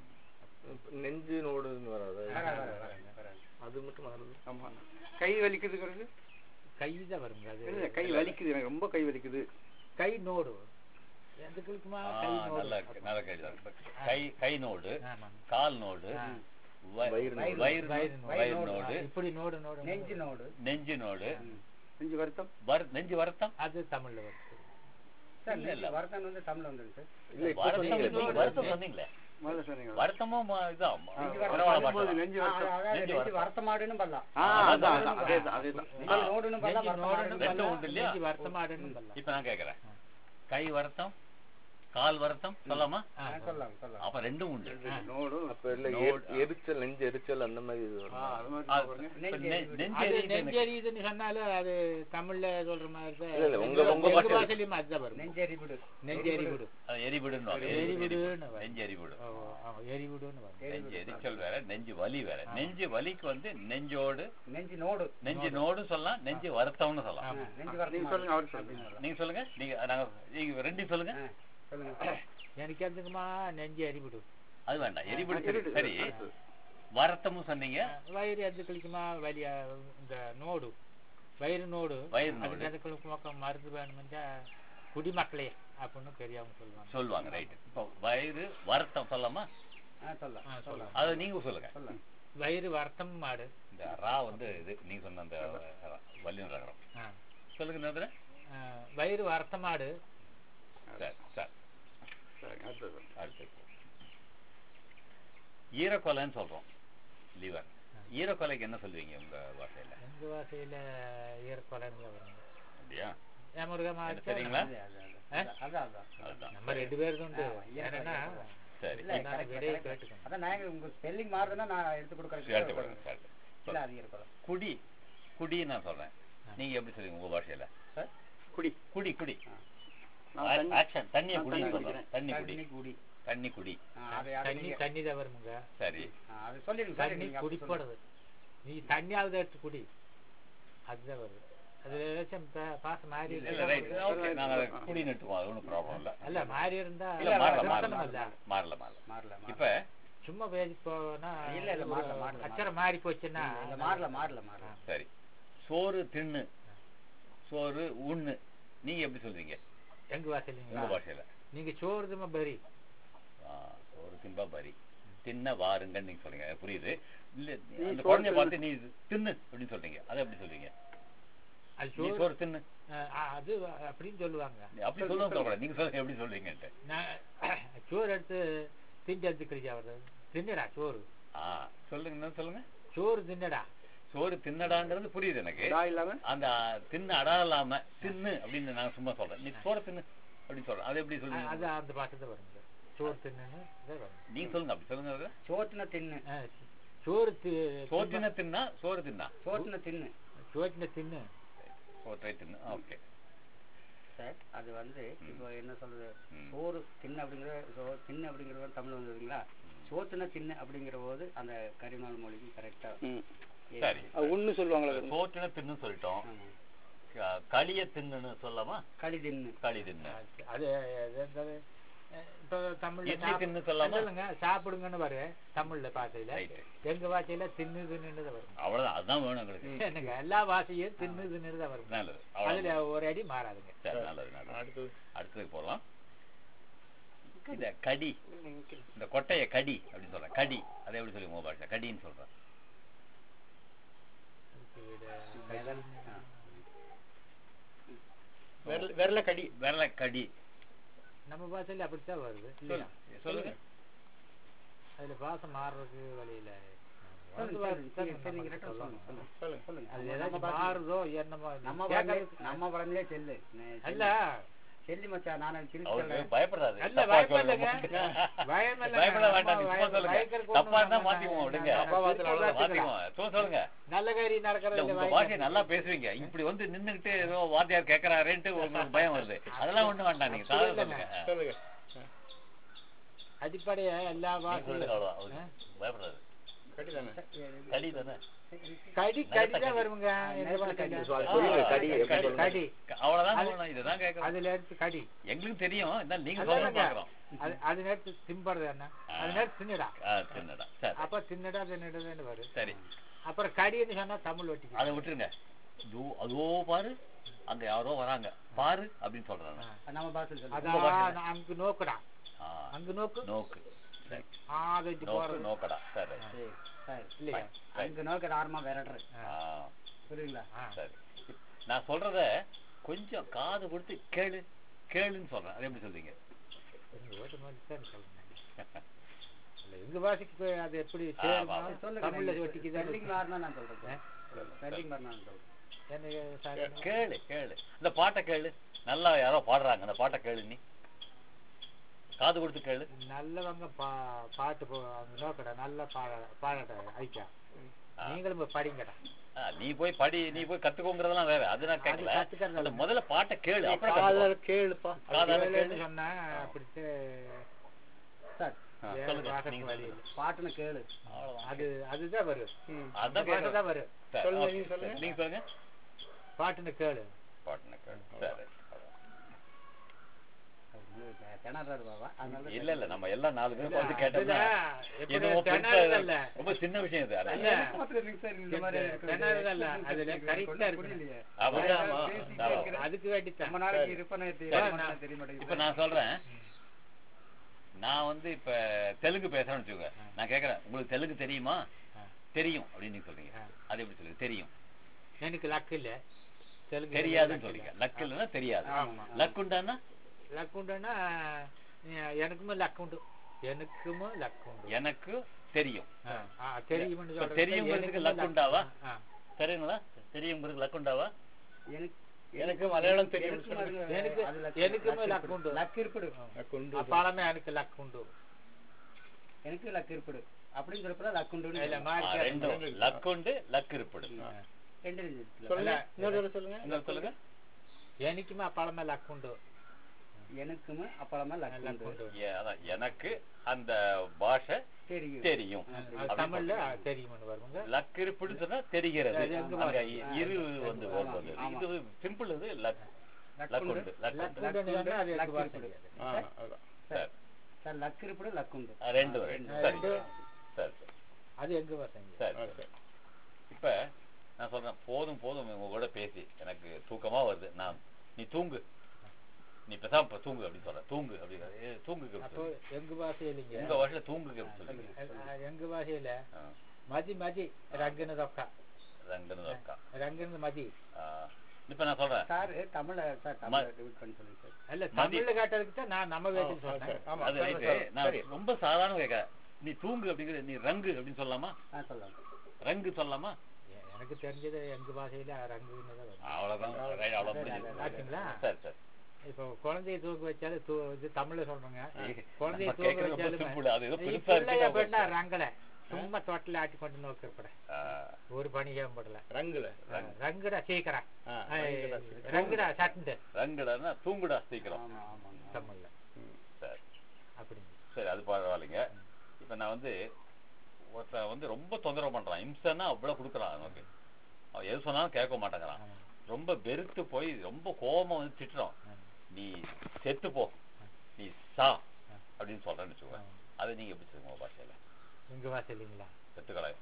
நெஞ்சு நோடுன்னு வராது. வராது, வராது, வராது, வராது. அது மட்டும் வராது. ஆமா. கை வலிக்குதுங்கிறது? கை தான் வருங்க. அது இல்ல கை வலிக்குது, எனக்கு ரொம்ப கை வலிக்குது. கை நோடு. எந்த கிளிக்குமா ஆ, கை நோடு. நல்ல நல்ல கேள்வி. கை கை நோடு, ஆமாங்க. கால் நோடு, ஆ. வ- வயிறு நோடு. வயிறு வயிறு நோடு, நோடு. வயிறு நோடு. நோடு, இப்படி நோடு நோடு நெஞ்சு நோடு. நெஞ்சு நோடு, நெஞ்சு வருத்தம். வர்- நெஞ்சு வருத்தம். அது தமிழ்ல வருது. சார் இல்ல, நெஞ்சு இல்ல. வருத்தம் வந்து தமிழ்ல வந்துருக்கு சார். இல்ல இப்ப வருத்தம் சொன்னீங்களே. நீங்க வருத்தம் சொன்னீங்களே. முதல்ல சொன்னீங்க. வருத்தமும் இதுதான் நெஞ்சு உறவாட வருத்தம். பாட்டு. நெஞ்சு வருத்தம். நெஞ்சு வருத்தமாடுன்னு பல்லாம். ஆ, அதான், அதான், அதேதான், அதேதான். நெஞ்சு நோடுன்னு பல்லாம், நெஞ்சு வருத்தமாடுன்னு நோடுன்னு ரெண்டும் பல்லாம், உண்டு இல்லையா? நெஞ்சு வருத்தமாடுன்னு பல்லாம். இப்ப நான் கேக்குறேன், கை வருத்தம் கால் வருத்தம் சொல்லாமா? ஆ, சொல்லலாம் சொல்லலாம். அப்ப ரெண்டும் உண்டு. நோடு. அப்ப இல்ல நோடு. எரி- எரிச்சல் நெஞ்சு எரிச்சல் அந்த மாதிரி இது வரும். ஆ, அது மாதிரி அது பாருங்க. இப்ப நெஞ்சு நெ- எரியுது. நெஞ்சு அது எரியுது எனக்கு. நெஞ்செரியுதுன்னு சொன்னாலும் அது தமிழ்ல சொல்ற மாதிரி தான். இல்ல, இல்ல, உங்க- உங்க எங்க பாஷையில. பாஷையிலயும் அதுதான் வரும். நெஞ்செரிவிடு. நெஞ்செரிவிடு. அது எரிபிடுன்னு வாங்க. எரிவிடுன்னு வரும். நெஞ்சு எரிபிடு. ஓ, ஆ, எரிவிடுன்னு வரும். நெஞ்சு எரிச்சல் வேற, நெஞ்சு வலி வேற. நெஞ்சு வலிக்கு வந்து நெஞ்சோடு நெஞ்சு நோடு. நெஞ்சு நோடு சொல்லலாம், நெஞ்சு வருத்தம்னு சொல்லலாம். ஆமா. நெஞ்சு நீங்க வருத்தம் சொல்லுங்க, அவருக்கு சொல்லுங்க. நீங்க சொல்லுங்க, நீங்க நாங்க நீங்க ரெண்டையும் சொல்லுங்க. சொல்லுங்க. எனக்கு எதுக்குமா நெஞ்சு எரிவிடு. அது வேண்டாம், எரிபிடு சரி. எரிபிடு. சரி, வருத்தமும் சொன்னீங்க, வயிறு எது கழிக்குமா வலியா இந்த நோடு வயிறு நோடு வயிறு நோடு. அதுக்கு மருந்து வேணுமென்றா குடிமக்களே அப்படின்னு பெரியவங்க சொல்லுவாங்க. சொல்லுவாங்க. ரைட். இப்போ வயிறு வருத்தம் சொல்லலாமா? ஆ, சொல்லலாம் ஆ, சொல்லலாம். அது நீங்க சொல்லுங்க. சொல்லலாம். வயிறு வருத்தம் மாடு. இந்த ரா வந்து இது நீங்க சொன்ன அந்த வள்ளி நகரம் ஆ. சொல்லுங்க. என்னதுல? ஆ, வயிறு வருத்தமாடு. சரி சரி. சரி, அடுத்தது. அடுத்து ஈரக்கொலைன்னு சொல்றோம், லிவர். ஈரக்கொலைக்கு என்ன சொல்லுவீங்க உங்க பாஷையில? எங்க வாசையில ஈரக்கொலைங்க வருங்க. அப்படியா? ஏன் முருகமா என்ன தெரியுங்களா? அது, அது, அது. அதான், அதான். அதுதான். நம்ம ரெண்டு பேரும் உண்டு. ஆ, ஈரக்கொலை, ஏன்னா ஈரக்கொலை. சரி. இல்ல, நான் correct, விடையை correct. கேட்டுக்கணும். அதான் நான் உங்க ஸ்பெல்லிங் மாறுதுன்னா நான் எடுத்து சேர்த்து கொடுக்கறேன். கொடுங்க, சேர்த்து. இல்ல, அது இருக்கலாம். குடி குடி நான் சொல்றேன், நீங்க எப்படி சொல்லுவீங்க உங்க பாஷையில? சார், குடி. குடி குடி நான் தண்ணி- ஆக்ஷன். தண்ணியை நான் குடின்னு தண்ணி சொல்றேன். தண்ணி குடி. தண்ணி குடி. தண்ணி குடி. ஆ, அது, அது தண்ணி நீங்க- தண்ணி தான் வருமுங்க. சரி. ஆ, அது சொல்லிடுங்க, தண்ணி சொல்லிடுங்க. அப்படி சொல்லுங்க. குடிப்படுது. நீ தண்ணியாவது எடுத்து குடி, அதுதான் வருது. அது ஏதாச்சும் பா- பாசம் மாறி இல்ல இருந்தா- ரைட். ஓகே, நான் அதை குடி நட்டுவோம், அது ஒன்றும் ப்ராப்ளம் இல்லை. அல்ல மாறி இருந்தா இல்ல மாறல மாறல பிரச்சனை இல்ல. மாறல மாறல. மாறல, மாறல. இப்ப சும்மா பேசி போனா இல்ல, இல்ல, மாறல, மாறல, அச்சரம் மாறி போச்சுன்னா இல்ல, மாறல, மாறல, மாறல. சரி, சோறு தின்னு, சோறு உண்ணு, நீங்க எப்படி சொல்றீங்க எங்க உங்க வாசல்ல பாஷையில? நீங்க சோறுதுமா பரி. ஆ, சோறு தின்பா பரி, தின்ன வாருங்கன்னு நீங்க சொல்றீங்க, எனக்கு புரியுது. இல்ல நீ அந்த சோறு குழந்தைய தின்னு. பார்த்து நீ தின்னு அப்படின்னு சொல்றீங்க, அதை எப்படி சொல்றீங்க? அது நீ சோறு சோறு தின்னு ஆ, அது அப்படின்னு சொல்லுவாங்க. நீ அப்படி சொல்லுவோம் சொல்றேன், நீங்க சொல்லுங்க எப்படி சொல்றீங்கன்ட்டு. நான் சோறு எடுத்து திண்டு எடுத்துக்கிறீங்க அவரு தின்னடா சோறு. ஆ, சொல்லுங்க, என்ன சொல்லுங்க? சோறு தின்னடா. சோறு தின்னடாங்கிறது புரியுது எனக்கு. டா இல்லாம அந்த தின்னு அடா இல்லாம தின்னு அப்படின்னு நான் சும்மா சொல்றேன், நீ சோறு தின்னு அப்படின்னு சொல்றேன், அதை எப்படி அது சொல்லுங்க? அந்த பாட்டு தான் வருங்க. சோறு தின்னு வரும். நீங்க சொல்லுங்க, அப்படி சொல்லுங்க. அதை சோத்துன தின்னு. ஆ, சோறு தி- சோத்தின தின்னா சோறு தின்னா சோத்துன தின்னு. சோற்றின தின்னு. சோற்றை தின்னு. ஓகே. சார், அது வந்து இப்போ என்ன சொல்றது, ம். சோறு தின்னு அப்படிங்கிற சோ- தின்னு அப்படிங்கிறது வந்து தமிழ் வந்ததுங்களா. சோத்துன தின்னு அப்படிங்கிற போது அந்த கரிநாள் மொழிக்கு கரெக்டா. ம். சரி, அது ஒண்ணு சொல்லுவாங்களா? சோற்றின தின்னு சொல்லிட்டோம். க- களிய தின்னுன்னு சொல்லாமா? களி தின்னு. களி தின்னு. அது அது என்னது? இப்போ தமிழ்ல இட்லி தின்னு சொல்லாமா? சொல்லுங்க, சாப்பிடுங்கன்னு வரும் தமிழ்ல பாசையில. Right. எங்க பாஷையில தின்னு தின்னு தான் வரும். அவ்வளவுதான், அதுதான் வேணும் எங்களுக்கு. எனக்கு எல்லா பாஷையும் தின்னு தின்னு தான் வரும். நல்லது, அதுல அவ்வளவுதான். ஒரு அடி மாறாதுங்க. சரி, நல்லது நல்லது. அடுத்தது. அடுத்ததுக்கு போகலாம். இந்த கடி, இந்த கொட்டைய கடி அப்படின்னு சொல்றேன். கடி, அதை எப்படி சொல்லி உங்க பாஷை? கடின்னு சொல்றேன். விரல். ஆ. விரல விரல கடி. விரல கடி. நம்ம பாஷையில அப்படித்தான் வருது இல்லையா? சொல்லுங்க, சொல்லுங்க. அதுல பாசம் மாறுறதுக்கு வழியில சொல்லுங்க, சொல்லுங்க, சரி, சரி, நீங்க ரெட்டை சொல்லுங்க, சொல்லுங்க. சொல்லுங்க. சொல்லுங்க. அது நம்ம ஏதாச்சும் பாத்து- மாறுதோ என்னமோ நம்ம கேட்கறது- பழனிலே- நம்ம பழனிலே செல்லு. நே- அல்ல செல்லி மச்சான், நான் திருச்சி அவருக்கு சொல்றேன். பயப்படாது. அல்ல, தப்பா பயப்படலைங்க. சொல்றோம். பயம் இல்லைங்க. பயப்பட வேண்டாம், நம்ம சும்மா சொல்லுங்க. பயக்கறதுக்கு தப்பா இருந்தா ஒண்ணும் மாத்திக்குவோம், விடுங்க. தப்பா வார்த்தையில மாத்திக்குவோம். சொல்ல சொல்லுங்க. நல்ல காரியம் இல்ல, நடக்கிறது உங்க பாஷையை நல்லா பேசுவீங்க. இப்படி வந்து நின்னுகிட்டு ஏதோ வாத்தியார் கேட்கறாருன்ட்டு உங்களுக்கு பயம் வருது. அதெல்லாம் ஒண்ணும் வேண்டாம், நீங்க சாதாரண சொல்லுங்க. ஆ. சொல்லுங்க. அடிப்படையா எல்லா நீங்க சொல்லுங்க, வாசலும் அவ்வளவுதான். பயப்படாது. கடி தானே. கடி தானே. கடி கடி தான் வருமுங்க எங்க பாஷையில. சொல்லுங்க, கடி எப்படி கடி சொல்லுங்க? கடி அவ்வளவுதான் அது- சொல்லணும். இதுதான் கேட்கறோம். அதுல எடுத்து கடி எங்களுக்கு தெரியும், இருந்தாலும் நீங்க அதானங்க. சொல்ல பாக்குறோம். அது அது நேரத்து திம்பறது என்ன அது நேரத்து தின்னுடா. தின்னடா. சரி அப்ப தின்னுடா தின்னுடான்னு வரும். சரி, அப்புறம் கடின்னு சொன்னா தமிழ் ஒட்டிக்கு. அதை விட்டுருங்க. இதோ அதோ பாரு, அங்க யாரோ வராங்க பாரு அப்படின்னு சொல்றாங்க. நம்ம பாசல் சொல்லுங்க. அதான் அங்கு நோக்குடா. ஆ, அங்கு நோக்கு. நோக்கு. சரி, ஆ, அது இட்டு நோக்கு போறது. நோக்கடா. சரி சரி, சரி. இல்லையா? அங்க நோக்க ஆரமா விரடுறது. ஆ, புரியுங்களா? ஆ. சரி. நான் சொல்றத கொஞ்சம் காது கொடுத்து கேளு கேளுன்னு சொல்றேன். அது எப்படி சொல்றீங்க? நீங்க ஓட்டு மாதிரி தான் சொல்லுங்க. எங்க பாஷைக்கு அது எப்படி தமிழ்ல கேளு கேளு இந்த பாட்டை கேளு நல்லா யாரோ பாடுறாங்க அந்த பாட்டை கேளு நீ காது கொடுத்து கேளு நல்லவங்க பாட்டு நோக்கடா நல்லா பாட பாடட்டா ஐக்கா நீங்களும் படிங்கடா நீ போய் படி நீ போய் கத்துக்கோங்கிறதெல்லாம் வேற அது நான் கேட்கல முதல்ல பாட்டை கேளு அப்புறம் கேளுப்பா சொன்னா அப்படிட்டு பாட்டுன்னு கேளு அது அதுதான் வரும் அதான் வரும் நீங்க சொல்லுங்க பாட்டுன்னு கேளு பாட்டுன்னு கேளு சரி இல்ல இல்ல நம்ம எல்லாம் நாலு பேரும் பார்த்து கேட்டோம்னா ரொம்ப சின்ன விஷயம் இது அதுக்கு வேண்டி இப்ப நான் சொல்றேன் நான் வந்து இப்ப தெலுங்கு பேசுறேன்னு வச்சுக்கோங்க நான் கேக்குறேன் உங்களுக்கு தெலுங்கு தெரியுமா தெரியும் அப்படின்னு நீங்க சொல்றீங்க அது எப்படி சொல்லுங்க தெரியும் எனக்கு லக்கு இல்ல தெரியாதுன்னு சொல்றீங்க லக்கு இல்லைன்னா தெரியாது லக்குண்டான்னா லக்குண்டுன்னா எனக்குமே லக்குண்டு எனக்குமே லக்குண்டு எனக்கு தெரியும் தெரியும் தெரியுங்கிறதுக்கு லக்குண்டாவா சரிங்களா தெரியுங்கிறதுக்கு லக்குண்டாவா எனக்கு மலையாளம் தெரியும் எனக்கு எனக்குமே லக்குண்டு லக்கு இருப்பிடு அப்பாலமே எனக்கு லக்குண்டு எனக்கு லக்கு இருப்பிடு அப்படின்னு சொல்றப்ப லக்குண்டு ரெண்டும் லக்குண்டு லக்கு இருப்பிடு சொல்லுங்க சொல்லுங்க சொல்லுங்க எனக்குமே அப்பாலமே லக்குண்டு எனக்குமே அப்பளமா லக்குண்டு எனக்கு அந்த பாஷை தெரியும் தெரியும் தமிழ்ல தெரியும் வருவாங்க லக்கு இருப்பிடுன்னு சொன்னா தெரிகிறது இரு வந்து வருவது இது சிம்பிள் இது லக்குண்டு சார் லக்கு இருப்பிடு லக்குண்டு ரெண்டு சரி சரி அது எங்க வசங்க சரி இப்ப நான் சொல்றேன் போதும் போதும் உங்க கூட பேசி எனக்கு தூக்கமா வருது நான் நீ தூங்கு நீ பேசாம தூங்கு அப்படின்னு சொல்ற தூங்கு அப்படின்னு தூங்கு எங்க பாஷையில உங்க பாஷையில தூங்கு சொல்லுங்க எங்க பாஷையில மதி மதி ரங்கன தொக்கா ரங்கன தொக்கா ரங்கன மதி இப்ப நான் சொல்றேன் சார் தமிழ்ல சார் தமிழ்ல டிவைட் பண்ணி சொல்லுங்க சார் இல்ல தமிழ்ல கேட்டதுக்கு தான் நான் நம்ம வேட்டில் சொல்றேன் அது ரைட் நான் ரொம்ப சாதாரண கேட்க நீ தூங்கு அப்படிங்கிற நீ ரங்கு அப்படின்னு சொல்லலாமா சொல்லலாம் ரங்கு சொல்லலாமா எனக்கு தெரிஞ்சது எங்க பாஷையில ரங்குன்னு தான் அவ்வளவுதான் அவ்வளவுதான் சரி சரி இப்போ குழந்தைய தூக்க வச்சாலும் தமிழ்ல சொல்றேங்க குழந்தைய தூக்க வச்சாலும் ரங்கல சும்மா தொட்டில ஆட்டி கொண்டு நோக்கப்பட ஒரு பணி ஏற்படல ரங்குல ரங்குடா சீக்கிரம் ரங்குடா சட்டு ரங்குடா தூங்குடா சீக்கிரம் தமிழ்ல சரி அப்படி சரி அது பரவாயில்லைங்க இப்ப நான் வந்து ஒருத்தன் வந்து ரொம்ப தொந்தரவு பண்றான் இம்சன்னா அவ்வளவு கொடுக்குறான் நமக்கு அவன் எது சொன்னாலும் கேட்க மாட்டேங்கிறான் ரொம்ப வெறுத்து போய் ரொம்ப கோபமா வந்து திட்டுறான் நீ செத்து போ நீ சா அப்படின்னு சொல்றேன்னு வச்சுக்கோங்க அதை நீங்க எப்படி சொல்லுங்க உங்க பாஷையில எங்க பாஷை இல்லைங்களா செத்து கலாயம்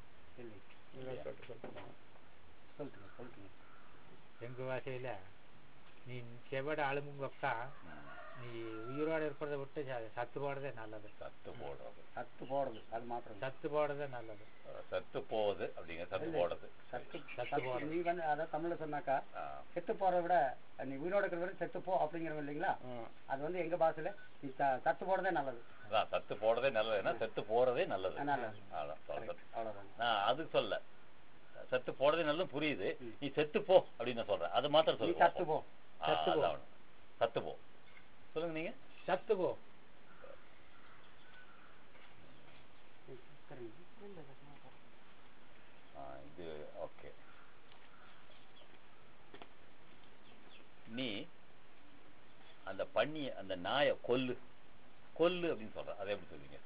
எங்க பாஷையில நீ செவட அழுமுங்கக்கா நீ உயிரோட இருக்கிறத விட்டு சத்து போடுறதே நல்லது சத்து போடுறது சத்து போடுறது அது மாத்திரம் சத்து போடுறதே நல்லது சத்து போகுது அப்படிங்க சத்து போடுறது சத்து சத்து போடுறது நீ வந்து அதான் தமிழ்ல சொன்னாக்கா செத்து போறத விட நீ உயிரோட இருக்கிற வரை செத்து போ அப்படிங்கிறவங்க இல்லைங்களா அது வந்து எங்க பாஷையில நீ சத்து போடுறதே நல்லது அதான் சத்து போடுறதே நல்லதுன்னா செத்து போறதே நல்லது அவ்வளவுதான் நான் அது சொல்ல செத்து போடுறதே நல்லது புரியுது நீ செத்து போ அப்படின்னு சொல்றேன் அது மாத்திரம் சொல்லு சத்து போ சத்து போ சொல்லுங்க நீங்க சத்து போ இது ஓகே நீ அந்த பண்ணி அந்த நாயை கொல்லு கொல்லு அப்படின்னு சொல்ற அதை எப்படி சொல்றீங்க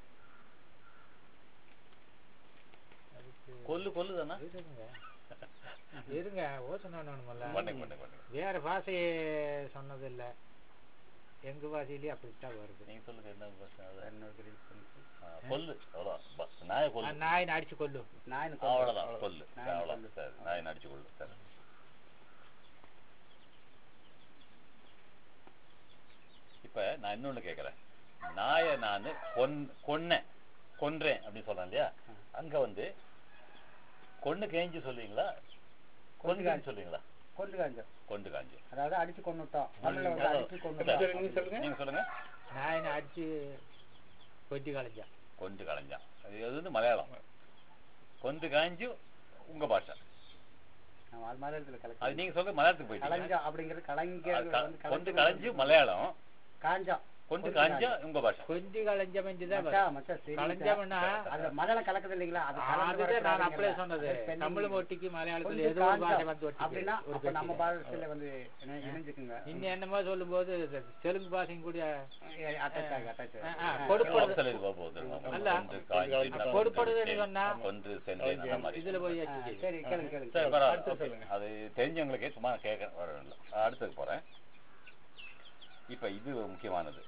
கொல்லு கொல்லு தானே இருங்க ஓசன வேற பாஷையே சொன்னது இல்ல எங்க பாஷையிலேயே அப்படித்தான் வருது நீங்க சொல்லுங்க என்ன கொல்லு அவ்வளவுதான் நாயை கொல்லு நாயினை அடிச்சு கொல்லு அவ்வளவுதான் கொல்லு அவ்வளவு சரி நாயினை அடிச்சு கொல்லு சரி இப்ப நான் இன்னொன்னு கேக்குறேன் நாயை நான் கொன் கொன்னேன் கொன்றேன் அப்படின்னு சொல்றேன் இல்லையா அங்க வந்து கொண்டு கேஞ்சி சொல்லுவீங்களா கொண்டு காஞ்சி சொல்லுவீங்களா கொண்டு காஞ்சம் கொண்டு காஞ்சி அதாவது அடிச்சு கொண்டுட்டோம் தமிழ்ல வந்து அடிச்சு கொண்டுட்டோம் நீங்க சொல்லுங்க நாயினை அடிச்சு கொட்டி கலைஞ்சா கொண்டு கலைஞ்சான். அது அது வந்து மலையாளம். கொண்டு காய்ஞ்சு உங்க பாஷை. அது நீங்க சொல்ற மலையாளத்துக்கு போயிட்டீங்க. கொண்டு கலைஞ்சு மலையாளம், காஞ்சா கொண்டு காஞ்சா உங்க பாஷை. கொஞ்சி கலைஞ்சம் மலையாளம் கலக்குது இல்லைங்களா? நான் அப்படியே சொன்னது தமிழ் ஒட்டிக்கு மலையாளத்துல ஏதோ ஒரு பாஷை வந்து அப்படின்னா நம்ம பாஷையில வந்து இணைஞ்சுக்குங்க. இன்னும் என்னமோ சொல்லும் போது தெலுங்கு பாஷையும் கூட கொடுப்படுதுன்னு சொன்னா இதுல போய் அது தெரிஞ்சவங்களுக்கே சும்மா கேட்க வர. அடுத்தது போறேன். இப்ப இது முக்கியமானது.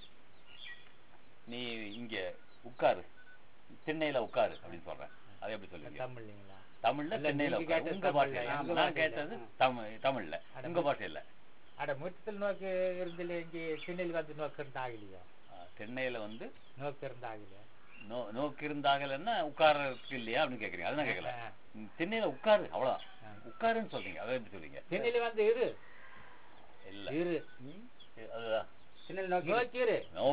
நீ இங்க உட்காரு, திண்ணையில உட்காரு அப்படின்னு சொல்றேன். அதை எப்படி சொல்லுவீங்க? தமிழ்ல தமிழ்ல திண்ணையில உட்காரு. உங்க பாஷையில நான் கேட்டது தமிழ்ல, உங்க பாஷையில. அட முற்றத்தில் நோக்கி இருந்தில்ல, இங்க திண்ணையில வந்து நோக்கு இருந்தாகலையா? திண்ணையில வந்து நோக்கு இருந்தாகலையா? நோ நோக்கு இருந்தாகலன்னா உட்காரக்கு இல்லையா அப்படின்னு கேக்குறீங்க. அது நான் கேட்கல. திண்ணையில உட்காரு, அவ்வளவுதான். உட்காருன்னு சொல்றீங்க. அதை எப்படி சொல்றீங்க? திண்ணையில வந்து இரு இல்ல இரு அதுதான் நோக்கிரு.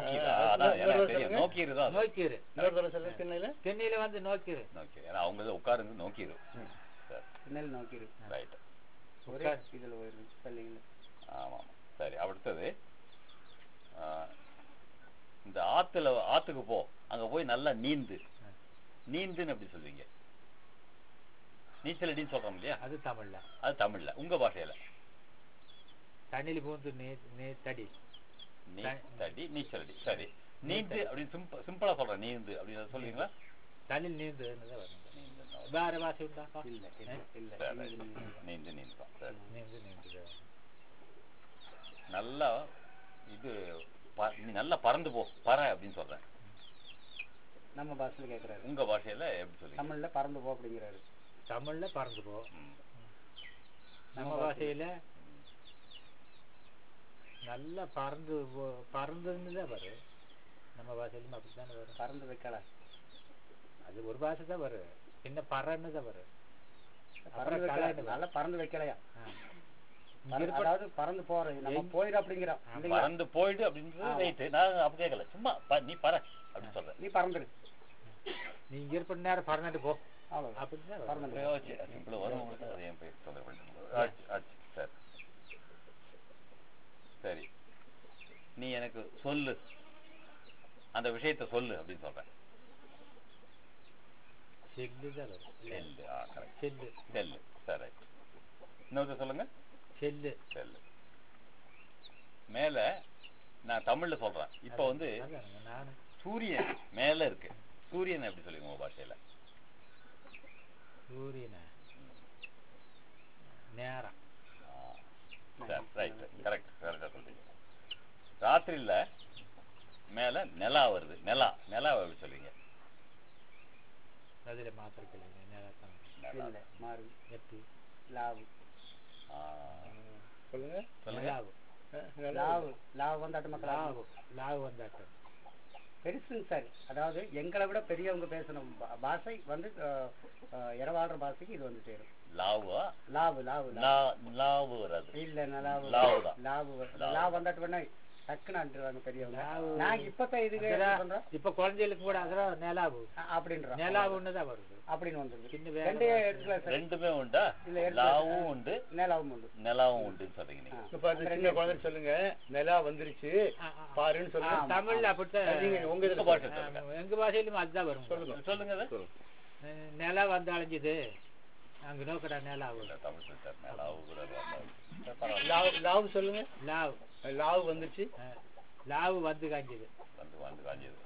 திண்ணையில வந்து நோக்கிரு. அவங்க உட்காருங்க நோக்கிரு. ஆமா சரி. அடுத்தது இந்த ஆத்துல ஆத்துக்கு போ, அங்க போய் நல்லா நீந்து. நீந்துன்னு எப்படி சொல்வீங்க? நீச்சல் அடின்னு சொல்றோம் இல்லையா? அது தமிழ்ல. அது தமிழ்ல. உங்க பாஷையில தண்ணியில பூந்து நீச்சடி நீச்சடி நீச்சல் அடி. சரி, நீந்து அப்படின்னு சிம்பிள் சிம்பிளா சொல்றேன். நீந்து அப்படின்னு சொல்லுவீங்களா? தண்ணியில் நீந்து வேற பாஷை உண்டா? நீந்து நீந்துதான். சரி, நீந்து நீந்து நல்லா இது நீ நல்லா பறந்து போ, பற அப்படின்னு சொல்றேன். நம்ம பாஷையில கேக்குறாரு. உங்க பாஷையில எப்படி சொல்லுங்க? தமிழ்ல பறந்து போ அப்படிங்கிறாரு. தமிழ்ல பறந்து போ. நம்ம பாஷையில நல்லா பறந்து பறந்துன்னு தான் வரும். நம்ம பாஷையிலும் அப்படித்தானே வரும். பறந்து வைக்கல, அது ஒரு பாஷை தான் வரும். என்ன பறன்னு தான் வரும். நல்லா பறந்து வைக்கலையா? அதாவது பறந்து போறது நம்ம போயிடு அப்படிங்கிறோம். பறந்து போயிடு அப்படின்றது ரைட்டு. நான் அப்படி கேட்கல. சும்மா நீ பற அப்படின்னு சொல்றேன். நீ பறந்துரு, நீ இங்க இருப்ப நேரம் பறந்துட்டு போ அவ்வளவு அப்படின்னு வரும். சரி சரி, நீ எனக்கு சொல்லு, அந்த விஷயத்த சொல்லு அப்படின்னு சொல்றேன். இன்னொரு சொல்லுங்க. செல்லு செல்லு. மேல நான் தமிழ்ல சொல்றேன். இப்ப வந்து சூரியன் மேல இருக்கு. சூரியன் எப்படி சொல்லுங்க உங்க பாஷையில? சூரியன நேரம். ரைட், கரெக்ட், கரெக்டா சொல்றீங்க. ராத்திரியில மேல நிலா வருது. நிலா நிலா எப்படி சொல்லுவீங்க? அதுல மாத்திரம் சொல்லுங்க. லாவு லாவு லாவு வந்தாட்டு மக்கள். லாவு லாவு வந்தாட்டு பெருசுங்க சார். அதாவது எங்களை விட பெரியவங்க பேசணும் பாஷை வந்து இரவாடுற பாஷைக்கு இது வந்து சேரும். லாவா? லாவு லாவு லாவு வராது. இல்ல லாவு லாவு லாவு வந்தாட்டு வேணா டக்குன்னு அண்டுவாங்க பெரியவங்க. நான் இப்பதான் இதுக்கு இப்ப குழந்தைகளுக்கு கூட அதெல்லாம் நிலாவு அப்படின்ற நிலாவுன்னுதான் வருது அப்படின்னு வந்துருது. ரெண்டுமே உண்டா? லாவும் உண்டு நிலாவும் உண்டு. நிலாவும் உண்டுன்னு சொல்றீங்க நீங்க. இப்ப சின்ன குழந்தை சொல்லுங்க, நிலா வந்துருச்சு பாருன்னு சொல்லுங்க. தமிழ்ல அப்படித்தான். உங்க பாஷை எங்க பாஷையிலும் அதுதான் வரும். சொல்லுங்க சொல்லுங்க. நிலா வந்து அழைஞ்சது அங்க நோக்கடா நிலாவு. தமிழ் சொல்லிட்டார். நிலாவு கூட லாவு சொல்லுங்க. லாவ் லாவு வந்துச்சு. லாவு வந்து காஞ்சது. வந்து வந்து காஞ்சது.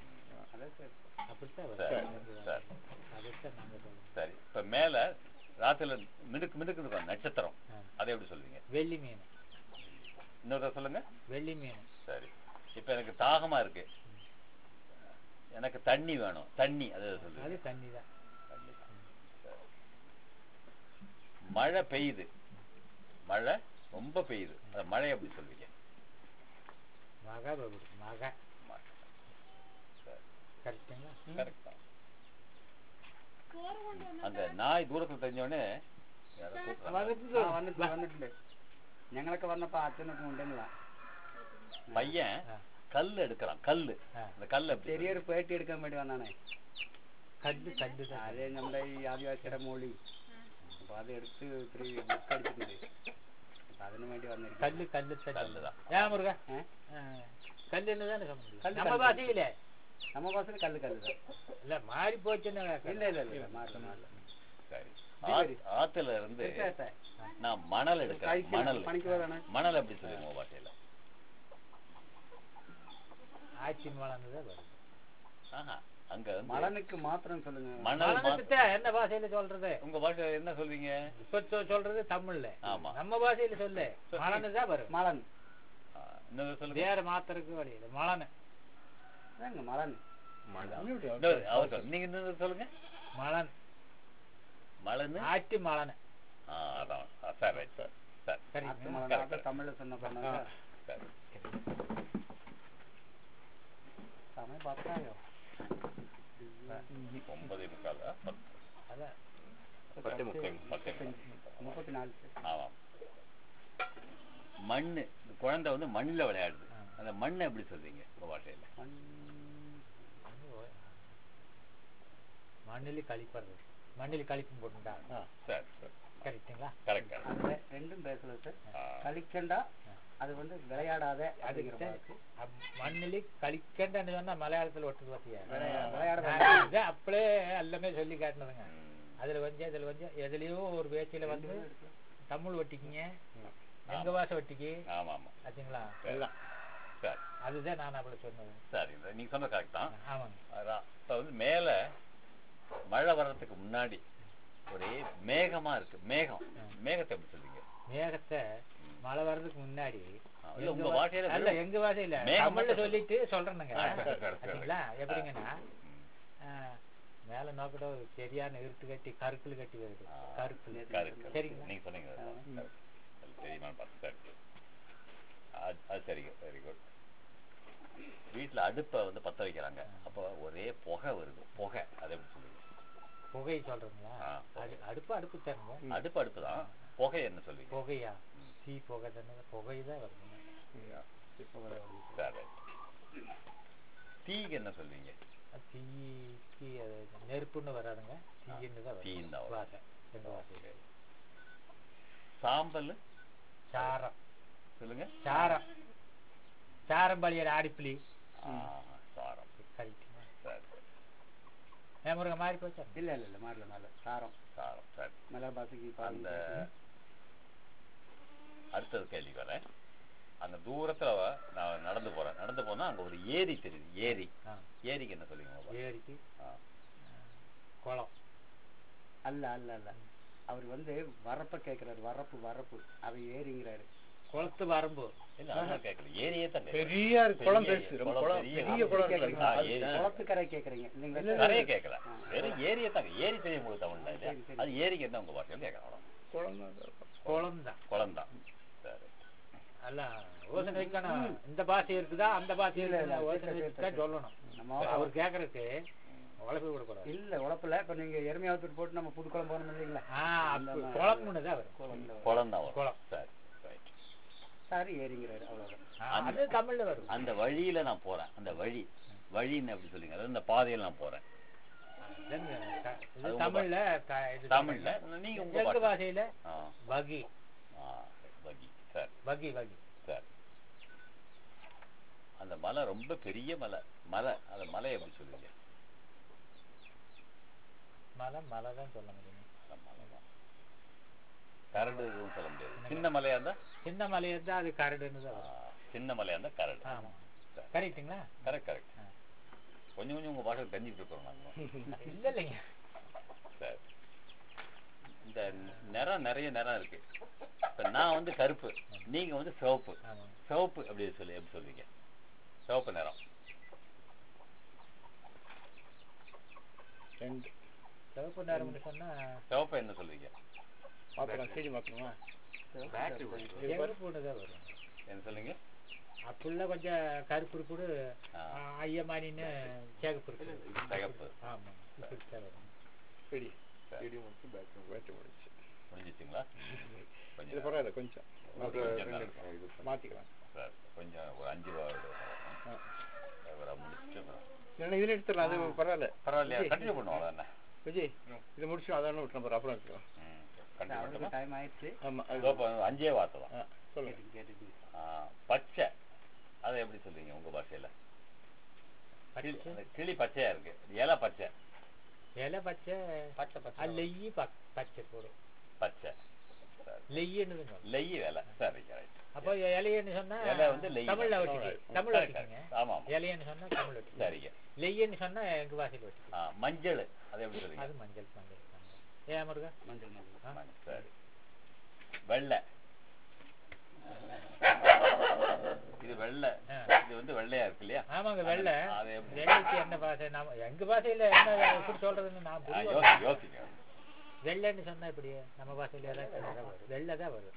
சரி, இப்ப மேல ராத்திரில மினுக்கு மினுக்கு இருக்கும் நட்சத்திரம், அதை எப்படி சொல்லுவீங்க? வெள்ளி மீன். இன்னொரு சொல்லுங்க. வெள்ளி மீன். சரி, இப்ப எனக்கு தாகமா இருக்கு, எனக்கு தண்ணி வேணும். தண்ணி அதை சொல்லுங்க. அது தண்ணி தான். மழை பெய்யுது, மழை ரொம்ப பெய்யுது, அந்த மழை எப்படி சொல்லுவீங்க? மகா மகா. கரெக்டுங்களா? கரெக்ட் தான். அந்த நாய் தூரத்துல தெரிஞ்சவொடனே வந்துட்டு ഞങ്ങളൊക്കെ വന്നപ്പോ അച്ഛനൊക്കെ ഉണ്ടെങ്കിലാ பையன் கல் எடுக்கிறான் கல்லு அந்த கல்ல ചെറിയൊരു പേട്ടി എടുക്കാൻ വേണ്ടി വന്നാണേ. കല്ല് കല്ല് അത് നമ്മുടെ ഈ ആദിവാസിയുടെ മോളി അപ്പൊ അത് എടുത്ത് ഇത്തിരി ബുക്ക് അടിച്ചിട്ടുണ്ട്. അപ്പൊ അതിനു വേണ്ടി വന്നിരിക്കും. കല്ല് കല്ല് കല്ലുതാ ഞാൻ മുറുക കല്ല് എന്നതാണ് நம்ம பாஷையிலே நம்ம பாஷையில கல்லு கல்லுதான் இல்ல மாறி போச்சுன்னு இல்ல இல்ல இல்ல மாறல மாறல. சரி ஆத்துல இருந்து நான் மணல் எடுக்கிறேன். மணல் மணல் எப்படி சொல்லுங்க உங்க பாஷையில? ஆற்றின் மணல்தான் வரும். ஆஹா அங்க மணலுக்கு மாத்திரம் சொல்லுங்க. மணலுக்கு என்ன பாஷையில சொல்றது? உங்க பாஷையில என்ன சொல்வீங்க? இப்ப சொல்றது தமிழ்ல. ஆமா நம்ம பாஷையில சொல்லு மணல் தான் வரும். மலன் இன்னொரு சொல்லுங்க. வேற மாத்திரக்கு வழி இல்லை மலன் மலன் நீங்க இன்னொரு சொல்லுங்க. மலன் மலன் ஆற்றி மலன். அதான் சார் ரைட் சார் சார் தமிழ்ல சொன்ன சரி சமயம் பார்த்தாயோ ஒன்பதே முக்கால் அதான் பத்து முப்பது முப்பத்தி நாலு. ஆமாம். மண்ணு குழந்தை வந்து மண்ணில் விளையாடுது. அந்த மண்ணை எப்படி சொல்றீங்க உங்க பாஷையில? மண்ணில் கழிப்படுறது மண்ணில் கழிப்பும் போட்டுட்டா சரி சரி கரெக்டுங்களா? கரெக்ட் அந்த ரெண்டும் பேசல சார். கழிக்கண்டா அது வந்து விளையாடாத அப்படிங்கிற மண்ணில் கழிக்கண்டன்னு சொன்னா மலையாளத்துல ஒட்டு பார்த்தியா விளையாட அப்படியே எல்லாமே சொல்லி காட்டினதுங்க. அதுல வந்து இதுல வந்து எதுலயோ ஒரு பேச்சில வந்து தமிழ் ஒட்டிக்கிங்க எங்க பாஷை ஒட்டிக்கு ஆச்சுங்களா? அதுதான் நான் அப்படி சொன்னது. சரி நீங்க சொன்ன கரெக்ட் தான். ஆமாங்க. அதான் இப்ப வந்து மேல மழை வர்றதுக்கு முன்னாடி ஒரே மேகமா இருக்கு. மேகம் மேகத்தை எப்படி சொல்றீங்க? மேகத்தை மழை வர்றதுக்கு முன்னாடி உங்க பாஷையில இல்ல எங்க பாஷையில தமிழ்ல சொல்லிட்டு சொல்றேனுங்க. எப்படிங்கன்னா மேல நோக்கிட்ட சரியான இருட்டு கட்டி கருக்குள் கட்டி வருது. கருக்குள் சரிங்களா? நீங்க சொன்னீங்க தெரியுமா பார்த்து. அது சரிங்க வெரி குட். வீட்டுல அடுப்பை வந்து பத்த வைக்கிறாங்க. அப்ப ஒரே புகை வருது. புகை அதை எப்படி சொல்லுங்க? புகை சொல்றீங்களா? அடுப்பு அடுப்பு தருங்க. அடுப்பு அடுப்பு தான். புகை என்ன சொல்லுவீங்க? புகையா தீ புகை தானே புகைதான் வருங்க. தீக்கு என்ன சொல்லுவீங்க? தீக்கு நெருப்புன்னு வராதுங்க. தீன்னு தான் தீன்னு தான் வாசை எங்க வாசை. சாம்பல் சாரம் சொல்லுங்க. சாரம் சாரம் பழியற ஆடிப்புலி சாரம் கரெக்டுங்க. சரி ஏன் முருங்க மாறி போச்சா? இல்ல இல்ல இல்ல மாறல மாறல சாரம் சாரம் சரி மலையாள பாஷைக்கு. அந்த அடுத்தது கேள்வி வரேன். அந்த தூரத்துல நான் நடந்து போறேன். நடந்து போனா அங்க ஒரு ஏரி தெரியுது. ஏரி ஏரிக்கு என்ன சொல்லுங்க? ஏரிக்கு குளம். அல்ல அல்ல அல்ல அவர் வந்து வரப்ப கேக்குறாரு. வரப்பு வரப்பு அது ஏரிங்கிறாரு. குளத்து வரம்பு இல்ல கேட்கல. ஏரியே தான் பெரிய குளம் பெருசு. பெரிய குளம் குளத்துக்கரை கேக்குறீங்க இல்லைங்களா? கரையை கேட்கல. வெறும் ஏரியை தாங்க. ஏரி தெரியும் போது தமிழ்ல இல்லையா? அது ஏரிக்கு என்ன உங்க பாஷையில் கேட்கலாம்? குளம் தான் குளம் தான். சரி அல்ல யோசனை வைக்கணும். இந்த பாஷை இருக்குதா அந்த பாஷை இருக்குதா சொல்லணும். அவர் கேக்குறதுக்கு உழப்பு விடக்கூடாது. இல்ல உழப்புல இப்ப நீங்க எருமையாவத்தூர் போட்டு நம்ம புது குளம் போகணும் இல்லைங்களா? குளம்னு தான் வரும். குளம் தான் குளம். சரி சாரி ஏரிங்கிறாரு அவ்வளவுதான். அது தமிழ்ல வரும். அந்த வழியில நான் போறேன். அந்த வழி வழின்னு எப்படி சொல்லுங்க? அதாவது இந்த பாதையில நான் போறேன். தமிழ்ல தமிழ்ல நீங்க உங்க பாஷையில வகி வகி. சரி வகி வகி. சரி அந்த மலை ரொம்ப பெரிய மலை. மலை அந்த மலை எப்படி சொல்லுவீங்க? மலை மலை தான் சொல்ல முடியும். கரடு எதுவும் சொல்ல முடியாது. சின்ன மலையா இருந்தா சின்ன மலையா இருந்தா அது கரடுன்னு தான். சின்ன மலையா இருந்தா கரடு. ஆமா கரெக்ட்டுங்களா? Correct correct. கொஞ்சம் கொஞ்சம் உங்க பாஷை தெரிஞ்சுட்டு இருக்கோம் நாங்க. இல்ல இல்லைங்க. சரி இந்த நிறம் நிறைய நிறம் இருக்கு. இப்ப நான் வந்து கருப்பு, நீங்க வந்து சிவப்பு. சிவப்பு எப்படி சொல்லி எப்படி சொல்றீங்க? சிவப்பு நிறம். சிவப்பு நிறம்னு சொன்னா சிவப்பு என்ன சொல்றீங்க? என்ன சொல்லுங்க? அப்புள்ள கொஞ்சம் கருப்பு இருக்குது. ஐயமானின்னு சேகப்பு இருக்கு. சேகப்பு. ஆமா முடிஞ்சிச்சுங்களா? கொஞ்சம் பரவாயில்ல. கொஞ்சம் மாத்திக்கலாம். கொஞ்சம் ஒரு அஞ்சு இதுல எடுத்துடலாம், அது பரவாயில்ல. பரவாயில்லையா? கண்டினியூ பண்ணுவோம். அதான் விஜய் இதை முடிச்சோம், அதான் விட்டுறோம் பாரு, அப்புறம் எடுத்துக்கலாம். டைம் ஆயிடுச்சு. ஆமா, அஞ்சே வார்த்தை தான் சொல்லுங்க. பச்சை அதை எப்படி சொல்றீங்க உங்க பாஷையில? கிளி பச்சையா இருக்கு, இலை பச்சை. இலை பச்சை பச்சை பச்சை லெய்யி பச்சை போடும். பச்சை லெய்யன்னு லெய்யி வேலை. சரி, அப்போ இலையன்னு சொன்னா இலை வந்து தமிழ்ல வச்சுட்டு தமிழ் வச்சுக்கோங்க. ஆமா, இலையன்னு சொன்னா தமிழ் வச்சு. சரிங்க. லெய்யன்னு சொன்னா எங்க வாசல் வச்சு. மஞ்சள் அதை எப்படி சொல்றீங்க? அது மஞ்சள் மஞ்சள் ஏன் முருகா? மஞ்சள் மஞ்சள். சரி. வெள்ளை, இது வெள்ளை, இது வந்து வெள்ளையா இருக்கு இல்லையா? ஆமாங்க, வெள்ளை. வெள்ளைக்கு என்ன பாஷை? நாம எங்க பாஷையில என்ன எப்படி சொல்றதுன்னு நான் யோசிங்க. வெள்ளைன்னு சொன்னா இப்படி நம்ம பாஷையில வெள்ளை தான் வரும்.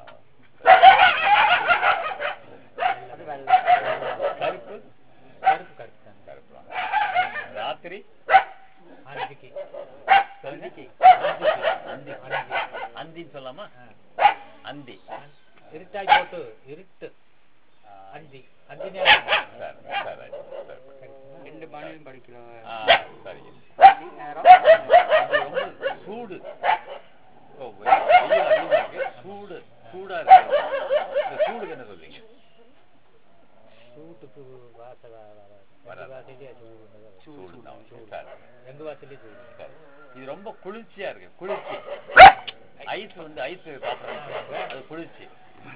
கருப்பு கருப்பு கருப்பு தான். கருப்பு. ராத்திரி அந்திக்கு அந்தின்னு சொல்லாமா? அந்தி இருட்டாய் போட்டு இருட்டு அந்தி அந்தி நேரம். ரெண்டு பாணியும் படிக்கலாம். சரிங்க. நேரம் ரொம்ப சூடு, வெயில் அதிகமா இருக்கு, சூடு சூடா இருக்கு. இந்த சூடுக்கு என்ன சொல்றீங்க? சூட்டுக்கு வாசை வாசையிலேயே சூடு. எங்க வாசையிலேயே சூடு. இது ரொம்ப குளிர்ச்சியா இருக்கு, குளிர்ச்சி. ஐஸ் வந்து ஐஸ் சாப்பிடுறாங்க, அது குளிர்ச்சி.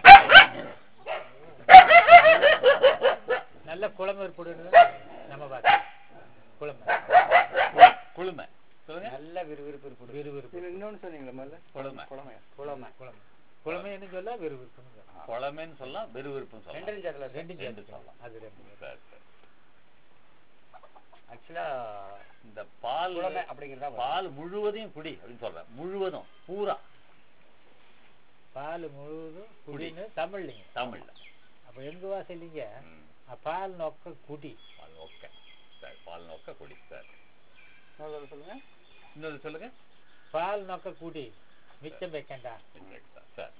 நல்ல குழம்பு போடுறது நம்ம பாத்து குழம்பு குளுமை சொல்லுங்க. நல்ல விறுவிறுப்பு இருக்கு. விறுவிறுப்பு. இன்னொன்னு சொன்னீங்களா முதல்ல? குளுமை. குழமை குழம்பு குழமைன்னு சொல்ல விறுவிறுப்புன்னு சொல்லலாம். குழமைன்னு சொல்லலாம், விறுவிறுப்புன்னு சொல்லலாம். ரெண்டும் சேர்த்துல ரெண்டும் சேர்த்து சொல்லலாம். அது ரெண்டு. ஆக்சுவலா இந்த பால் அப்படிங்கிறதா பால் முழுவதையும் குடி அப்படின்னு சொல்றேன். முழுவதும் பூரா பால் முழுவதும் குடின்னு தமிழ்லைங்க. தமிழ்ல. அப்ப எங்க வாசல்லிங்க பால் நோக்க குடி. பால் நோக்க. சரி, பால் நோக்க குடி. சரி, சொல்லுங்க. இன்னொரு சொல்லுங்க. பால் நோக்க குடி மிச்சம் வைக்கண்டா. சரி,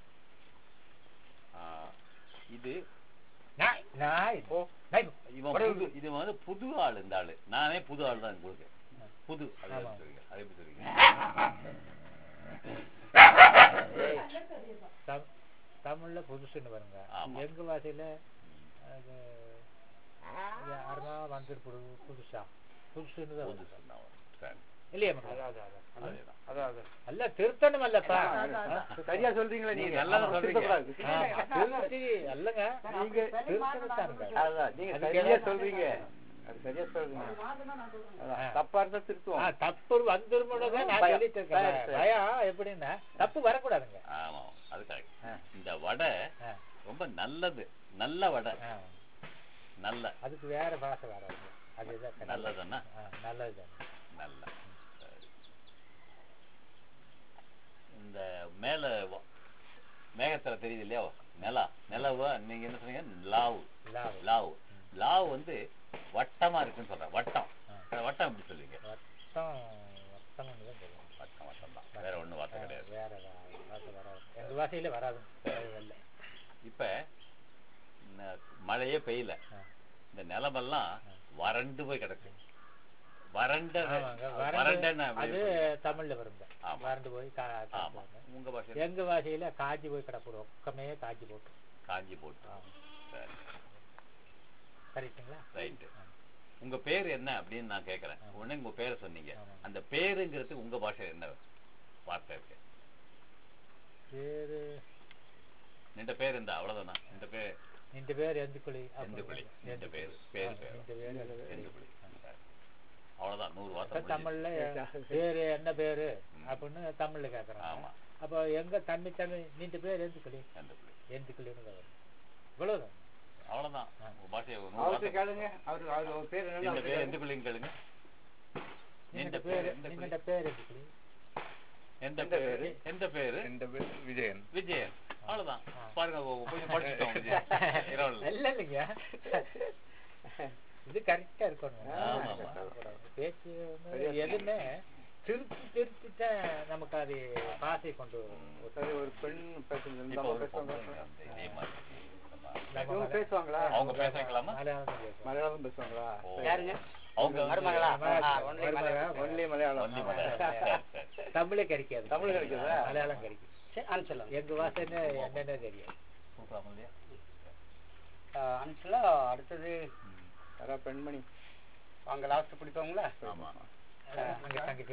இது நாய் நாய் இவன் புது, இது வந்து புது ஆள். இந்த ஆளு நானே புது ஆள் தான் உங்களுக்கு. புது அது சொல்றீங்க, அது எப்படி சொல்றீங்க? தமிழ்ல புதுசுன்னு வருங்க. எங்க வாசையில யாருன்னா வந்துட்டு புதுசா புதுசுன்னு தான் இல்லையா? அல்ல திருத்தணும் அல்லப்பா. சரியா சொல்றீங்களா நீங்க? நல்லா சொல்றீங்க. அல்லங்க நீங்க நீங்க சரியா சொல்றீங்க. அது சரியா சொல்றீங்க. தப்பா இருந்தா திருத்துவோம். தப்பு வந்துருமோனதே நான் சொல்லிட்டு இருக்கேன். பயம் எப்படின்னா தப்பு வரக்கூடாதுங்க. ஆமா, அது கரெக்ட். இந்த வடை ரொம்ப நல்லது, நல்ல வடை. நல்ல அதுக்கு வேற பாஷை வராது. அதுதான் நல்லதுன்னா நல்லதுதான். நல்ல. இந்த மேல மேகத்துல தெரியுது இல்லையா நிலா, நிலவு நீங்க என்ன சொன்னீங்க? லாவு. லாவு லாவு வந்து வட்டமா இருக்குன்னு சொல்றேன். வட்டம் வட்டம் எப்படி சொல்லுவீங்க? வட்டம் வட்டம் வட்டம் வட்டம் தான், வேற ஒண்ணும் வார்த்தை கிடையாது. வேற வார்த்தை வராது, எங்க வார்த்தையில வராது. இப்ப மழையே பெய்யல, இந்த நிலமெல்லாம் வறண்டு போய் கிடக்கு. வறண்ட அது தமிழ்ல வருங்க. வறண்டு போய் உங்க பாஷை எங்க பாஷையில காஞ்சி போய் கிடப்போம். ஒக்கமே காஞ்சி போட்டு காஞ்சி போட்டு. சரிங்களா? ரைட்டு. உங்க பேரு என்ன அப்படின்னு நான் கேக்குறேன். உடனே உங்க பேரை சொன்னீங்க. அந்த பேருங்கிறது உங்க பாஷையில என்ன வார்த்தை இருக்கு? பேரு நின்ற பேர் இருந்தா அவ்வளவுதானா? இந்த பேர் இந்த பேர் எந்துக்குழி. எந்துக்குழி. இந்த பேரு பேரு பேரு எந்துக்குழி. அவ்வளவுதான். நூறு வார்த்தை தமிழ்ல பேரு என்ன பேரு அப்படின்னு தமிழ்ல கேக்குறேன். ஆமா. அப்ப எங்க தண்ணி தண்ணி நீண்ட பேர் எந்துக்குழி. எந்துக்குழின்னு வரும். இவ்வளவுதான். அவ்வளவுதான். பாஷையை கேளுங்க. அவரு அவர் பேர் என்ன? பேர் எந்துக்குழின்னு கேளுங்க. நின்ற பேரு நின்ற பேர் எந்துக்குழி. எந்த பேரு? எந்த பேரு? எந்த பேரு? விஜயன். விஜயன். அவ்வளவுதான். பாருங்க, கொஞ்சம் படிச்சுட்டோம். இல்ல இல்லைங்க, இது கரெக்டா இருக்கணும். பேச்சு எதுன்னு திருத்தி திருத்திட்ட நமக்கு அது பாசை கொண்டு சரி ஒரு பெண் பேசுறது இப்போ ஒரு பொம்பளைங்க வந்து இதே மாதிரி நம்ம இவங்க பேசுவாங்களா அவங்க பேச வைக்கலாமா? மலையாளம் பேசுவோம். மலையாளம் பேசுவாங்களா யாருங்க அவங்க மருமகளா மலையாளம். ஆ, only Malayalam. Only Malayalam only Malayalam. சரி, சரி. தமிழே கிடைக்காது. தமிழ் கிடைக்காதா? மலையாளம் கிடைக்கும். சரி, அனுப்பிச்சிடலாம். எங்க வாசனை என்னென்ன தெரியாது. கூப்பிடலாமா இல்லையா? ஆ, அனுப்பிச்சிடலாம். அடுத்தது யாரா பெண்மணி அவங்க லாஸ்ட் பிடிப்பவங்களா? ஆமா அங்க தங்கச்சி